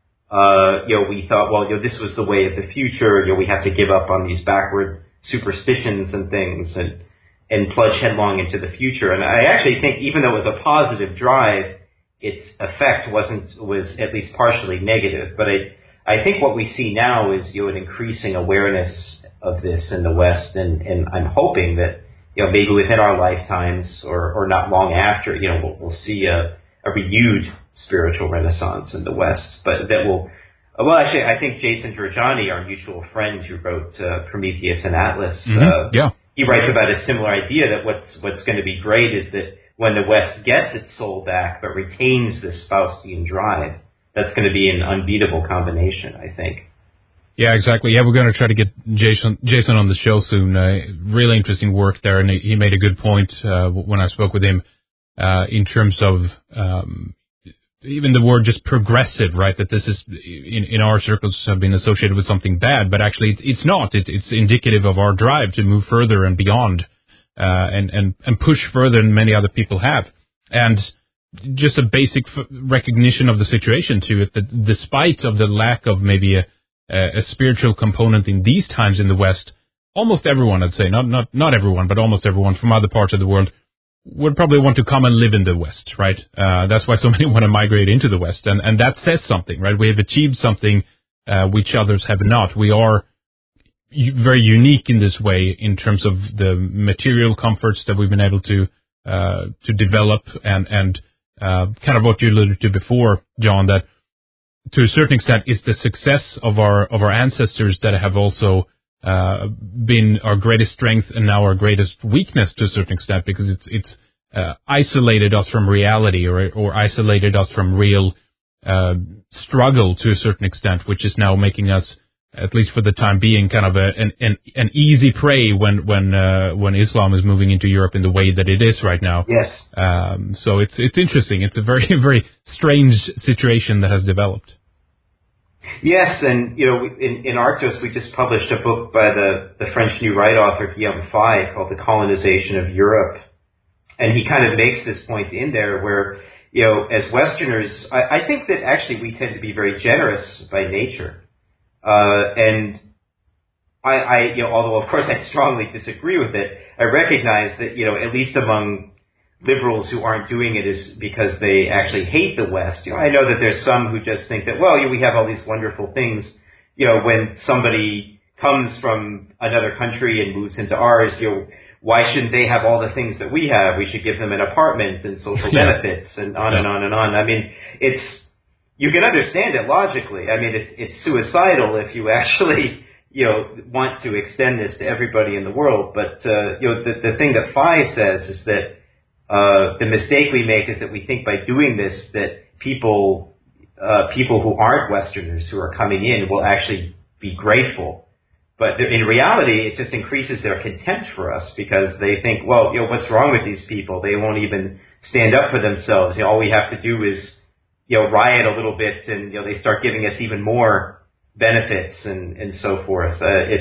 we thought, well, this was the way of the future. We have to give up on these backward superstitions and things and plunge headlong into the future. And I actually think, even though it was a positive drive, its effect was at least partially negative. But I think what we see now is an increasing awareness of this in the West, and I'm hoping that maybe within our lifetimes or not long after, we'll see a renewed spiritual renaissance in the West. But that will, well, actually, I think Jason Giorgiani, our mutual friend who wrote Prometheus and Atlas, he writes about a similar idea that what's going to be great is that when the West gets its soul back but retains this Faustian drive, that's going to be an unbeatable combination, I think. Yeah, exactly. Yeah, we're going to try to get Jason on the show soon. Really interesting work there, and he made a good point when I spoke with him in terms of even the word just progressive, right? That this is in our circles have been associated with something bad, but actually it's not. It's indicative of our drive to move further and beyond, and push further than many other people have, and just a basic recognition of the situation too. That despite of the lack of maybe a spiritual component in these times in the West, almost everyone, I'd say, not everyone, but almost everyone from other parts of the world would probably want to come and live in the West, right? That's why so many want to migrate into the West, and that says something, right? We have achieved something which others have not. We are very unique in this way in terms of the material comforts that we've been able to develop and kind of what you alluded to before, John, that to a certain extent is the success of our ancestors that have also been our greatest strength and now our greatest weakness to a certain extent, because it's isolated us from reality or isolated us from real struggle to a certain extent, which is now making us, at least for the time being, kind of an easy prey when Islam is moving into Europe in the way that it is right now. Yes. So it's interesting. It's a very, very strange situation that has developed. Yes, and in Arctos we just published a book by the French New Right author Guillaume Faye called The Colonization of Europe, and he kind of makes this point in there where as Westerners, I think that actually we tend to be very generous by nature. And I although of course I strongly disagree with it, I recognize that, at least among liberals who aren't doing it is because they actually hate the West. I know that there's some who just think that, well, we have all these wonderful things. When somebody comes from another country and moves into ours, why shouldn't they have all the things that we have? We should give them an apartment and social benefits and on and on and on. I mean, you can understand it logically. I mean, it's suicidal if you actually, want to extend this to everybody in the world. But, the thing that Faye says is that the mistake we make is that we think by doing this that people who aren't Westerners who are coming in will actually be grateful. But in reality, it just increases their contempt for us because they think, well, what's wrong with these people? They won't even stand up for themselves. All we have to do is, riot a little bit, and they start giving us even more benefits and so forth.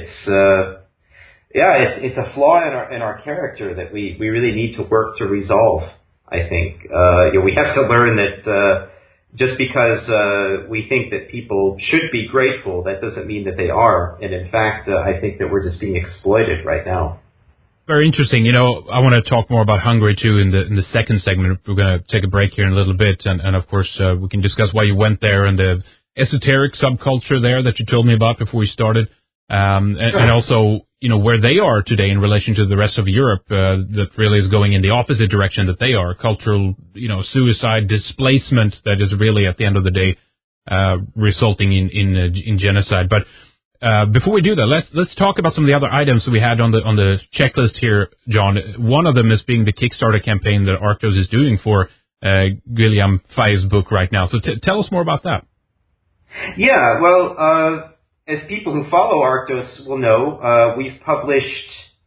It's a flaw in our character that we really need to work to resolve. I think we have to learn that just because we think that people should be grateful, that doesn't mean that they are. And in fact, I think that we're just being exploited right now. Very interesting. I want to talk more about Hungary too in the second segment. We're going to take a break here in a little bit, and of course we can discuss why you went there and the esoteric subculture there that you told me about before we started, and also where they are today in relation to the rest of Europe that really is going in the opposite direction that they are. Cultural, suicide, displacement that is really at the end of the day resulting in genocide. But before we do that, let's talk about some of the other items that we had on the checklist here, John. One of them is being the Kickstarter campaign that Arctos is doing for Guillaume Faye's book right now. So tell us more about that. Yeah, well, as people who follow Arctos will know, we've published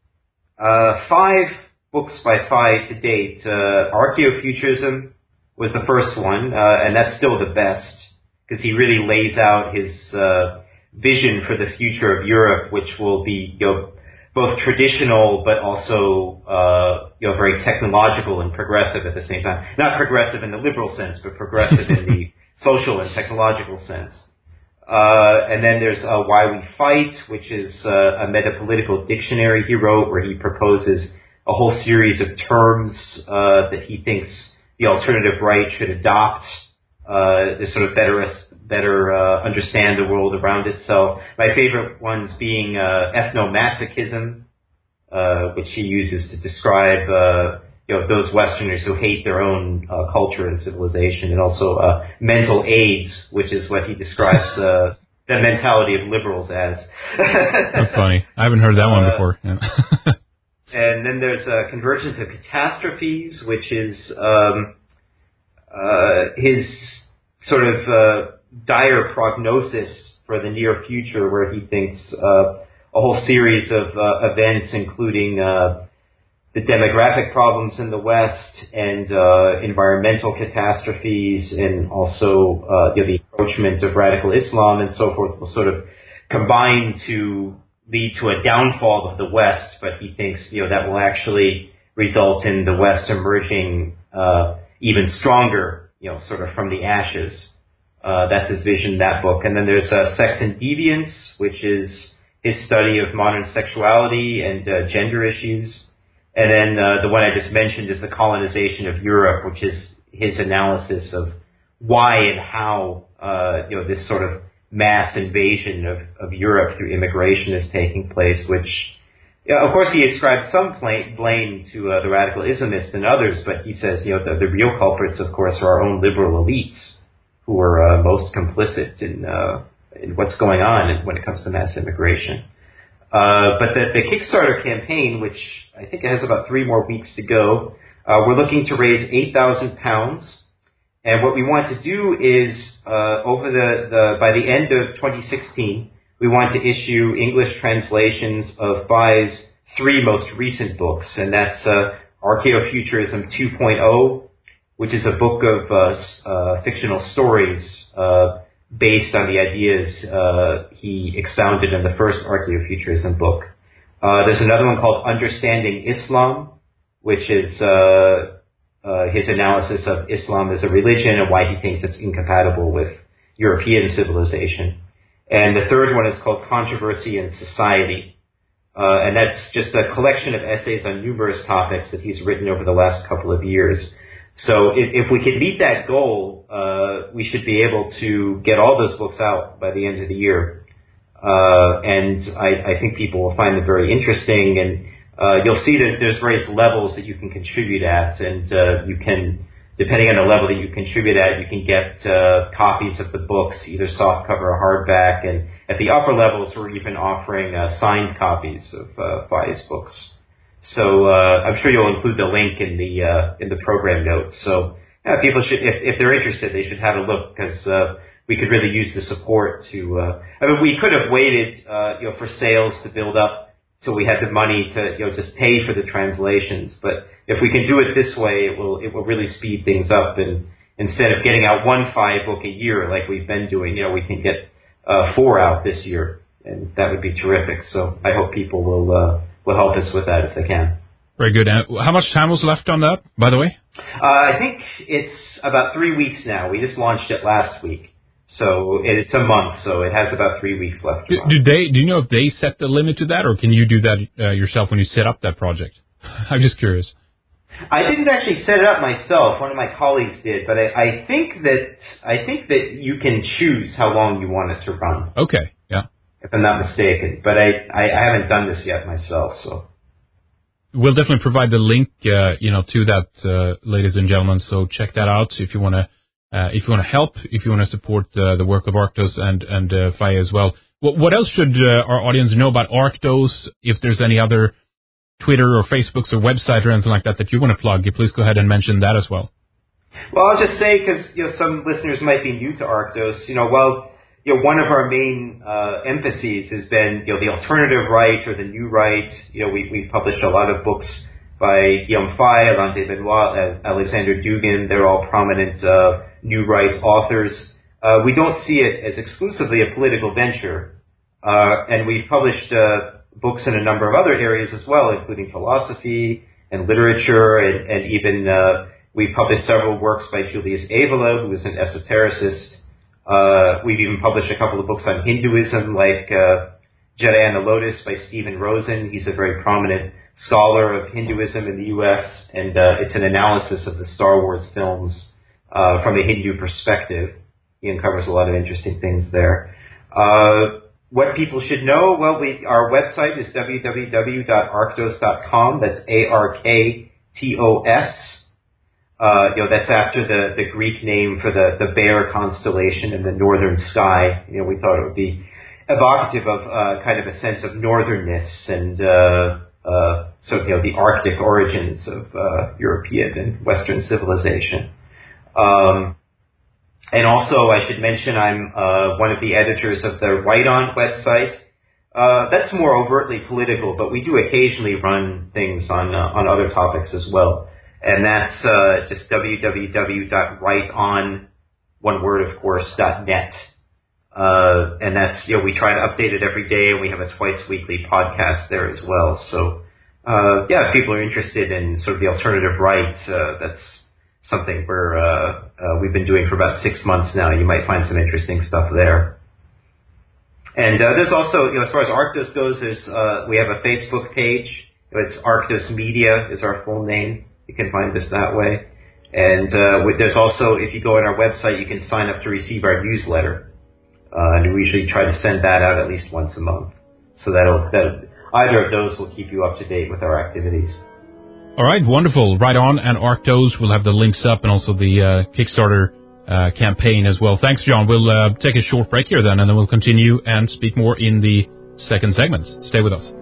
5 books by Faye to date. Archaeofuturism was the first one, and that's still the best because he really lays out his vision for the future of Europe, which will be both traditional but also very technological and progressive at the same time. Not progressive in the liberal sense, but progressive in the social and technological sense. And then there's Why We Fight, which is a metapolitical dictionary he wrote where he proposes a whole series of terms that he thinks the alternative right should adopt to sort of better understand the world around itself. My favorite ones being ethnomasochism, which he uses to describe those Westerners who hate their own culture and civilization, and also mental AIDS, which is what he describes the mentality of liberals as. That's funny. I haven't heard that one before. Yeah. And then there's Convergence of Catastrophes, which is his sort of dire prognosis for the near future, where he thinks a whole series of events, including the demographic problems in the West and environmental catastrophes, and also the encroachment of radical Islam and so forth, will sort of combine to lead to a downfall of the West. But he thinks that will actually result in the West emerging even stronger, sort of from the ashes. That's his vision, that book. And then there's Sex and Deviance, which is his study of modern sexuality and gender issues. And then the one I just mentioned is The Colonization of Europe, which is his analysis of why and how this sort of mass invasion of Europe through immigration is taking place, which, of course, he ascribes some blame to the radical Islamists and others, but he says, the real culprits, of course, are our own liberal elites who are most complicit in what's going on when it comes to mass immigration. But the Kickstarter campaign, which I think it has about 3 more weeks to go, we're looking to raise £8,000. And what we want to do is, by the end of 2016, we want to issue English translations of Fai's 3 most recent books, and that's Archaeofuturism 2.0, which is a book of fictional stories based on the ideas he expounded in the first Archaeofuturism book. There's another one called Understanding Islam, which is his analysis of Islam as a religion and why he thinks it's incompatible with European civilization. And the third one is called Controversy in Society. And that's just a collection of essays on numerous topics that he's written over the last couple of years. So if we could meet that goal, we should be able to get all those books out by the end of the year. And I think people will find them very interesting. And you'll see that there's various levels that you can contribute at. And you can, depending on the level that you contribute at, you can get copies of the books, either softcover or hardback. And at the upper levels, we're even offering signed copies of Fai's books. So I'm sure you'll include the link in the program notes. So people should, if they're interested, they should have a look, because we could really use the support to. We could have waited, for sales to build up till we had the money to, just pay for the translations. But if we can do it this way, it will really speed things up. And instead of getting out 1 Fai book a year like we've been doing, we can get 4 out this year, and that would be terrific. So I hope people will help us with that if they can. Very good. How much time was left on that, by the way? I think it's about 3 weeks now. We just launched it last week. So it's a month, so it has about 3 weeks left. Do you know if they set the limit to that, or can you do that yourself when you set up that project? I'm just curious. I didn't actually set it up myself. One of my colleagues did, but I think that you can choose how long you want it to run. Okay, yeah. If I'm not mistaken, but I haven't done this yet myself, so. We'll definitely provide the link, to that, ladies and gentlemen. So check that out if you want to. If you want to help, if you want to support the work of Arktos and Fai as well. What else should our audience know about Arktos? If there's any other Twitter or Facebooks or website or anything like that you want to plug, please go ahead and mention that as well. Well, I'll just say, because some listeners might be new to Arktos, one of our main emphases has been the alternative right or the new right. We've published a lot of books by Guillaume Fai, Alain de Benoit, Alexander Dugin. They're all prominent new right authors. We don't see it as exclusively a political venture, and we've published books in a number of other areas as well, including philosophy and literature, and even we've published several works by Julius Evola, who is an esotericist. We've even published a couple of books on Hinduism, like Jedi and the Lotus by Stephen Rosen. He's a very prominent scholar of Hinduism in the U.S., and it's an analysis of the Star Wars films from a Hindu perspective. He uncovers a lot of interesting things there. What people should know, well, our website is www.arktos.com. That's ARKTOS. That's after the Greek name for the bear constellation in the northern sky. We thought it would be evocative of kind of a sense of northernness and the Arctic origins of European and Western civilization. And also, I should mention I'm one of the editors of the Right On website. That's more overtly political, but we do occasionally run things on other topics as well. And that's just www.righton, one word of course, .net. And that's, we try to update it every day, and we have a twice weekly podcast there as well. So, if people are interested in sort of the alternative right, that's something we've been doing for about 6 months now. You might find some interesting stuff there. And there's also, as far as Arktos goes, we have a Facebook page. It's Arktos Media is our full name. You can find us that way. And there's also, if you go on our website, you can sign up to receive our newsletter. And we usually try to send that out at least once a month. So that either of those will keep you up to date with our activities. All right, wonderful. Right on. And ArcDose, we'll have the links up and also the Kickstarter campaign as well. Thanks, John. We'll take a short break here then, and then we'll continue and speak more in the second segments. Stay with us.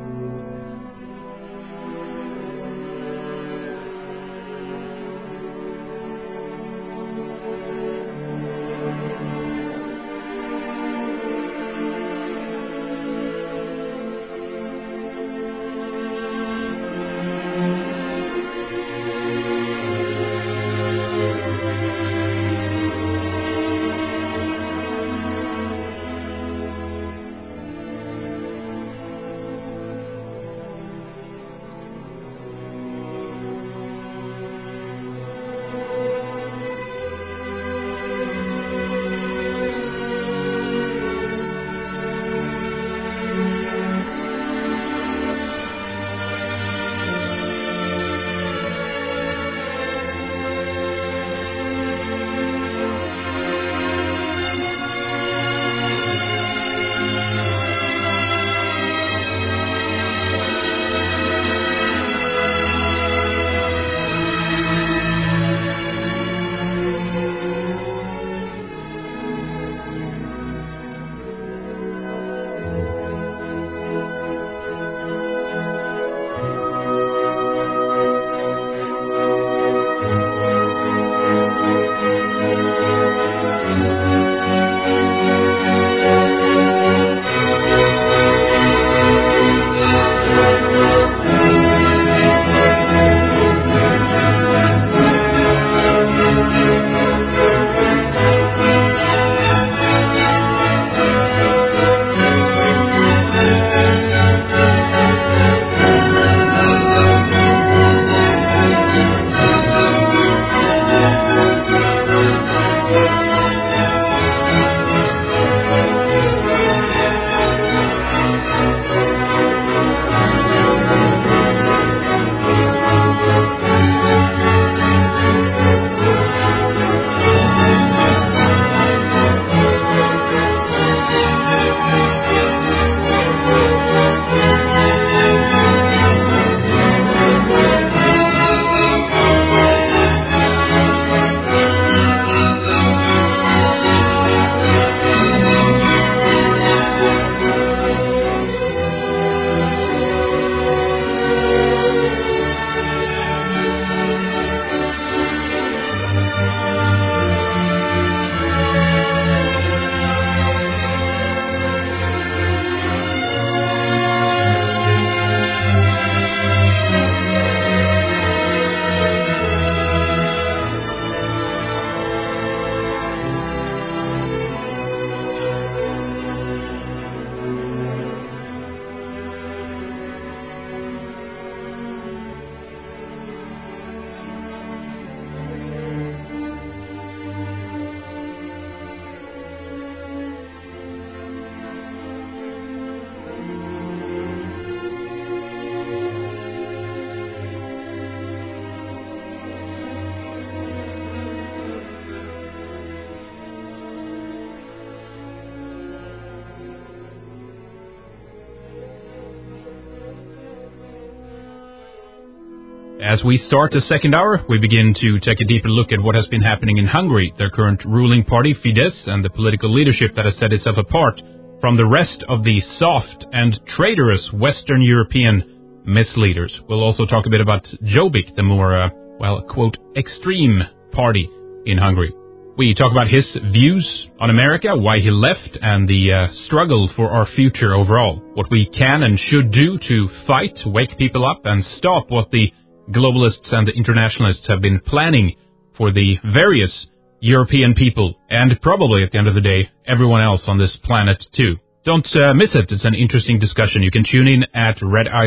As we start the second hour, we begin to take a deeper look at what has been happening in Hungary, their current ruling party, Fidesz, and the political leadership that has set itself apart from the rest of the soft and traitorous Western European misleaders. We'll also talk a bit about Jobbik, the more, quote, extreme party in Hungary. We talk about his views on America, why he left, and the struggle for our future overall. What we can and should do to fight, wake people up, and stop what the globalists and the internationalists have been planning for the various European people, and probably at the end of the day, everyone else on this planet too. Don't miss it. It's an interesting discussion. You can tune in at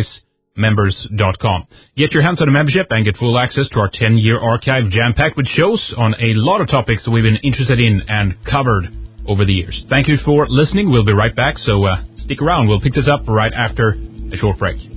redicemembers.com. Get your hands on a membership and get full access to our 10-year archive jam-packed with shows on a lot of topics that we've been interested in and covered over the years. Thank you for listening. We'll be right back, so stick around. We'll pick this up right after a short break.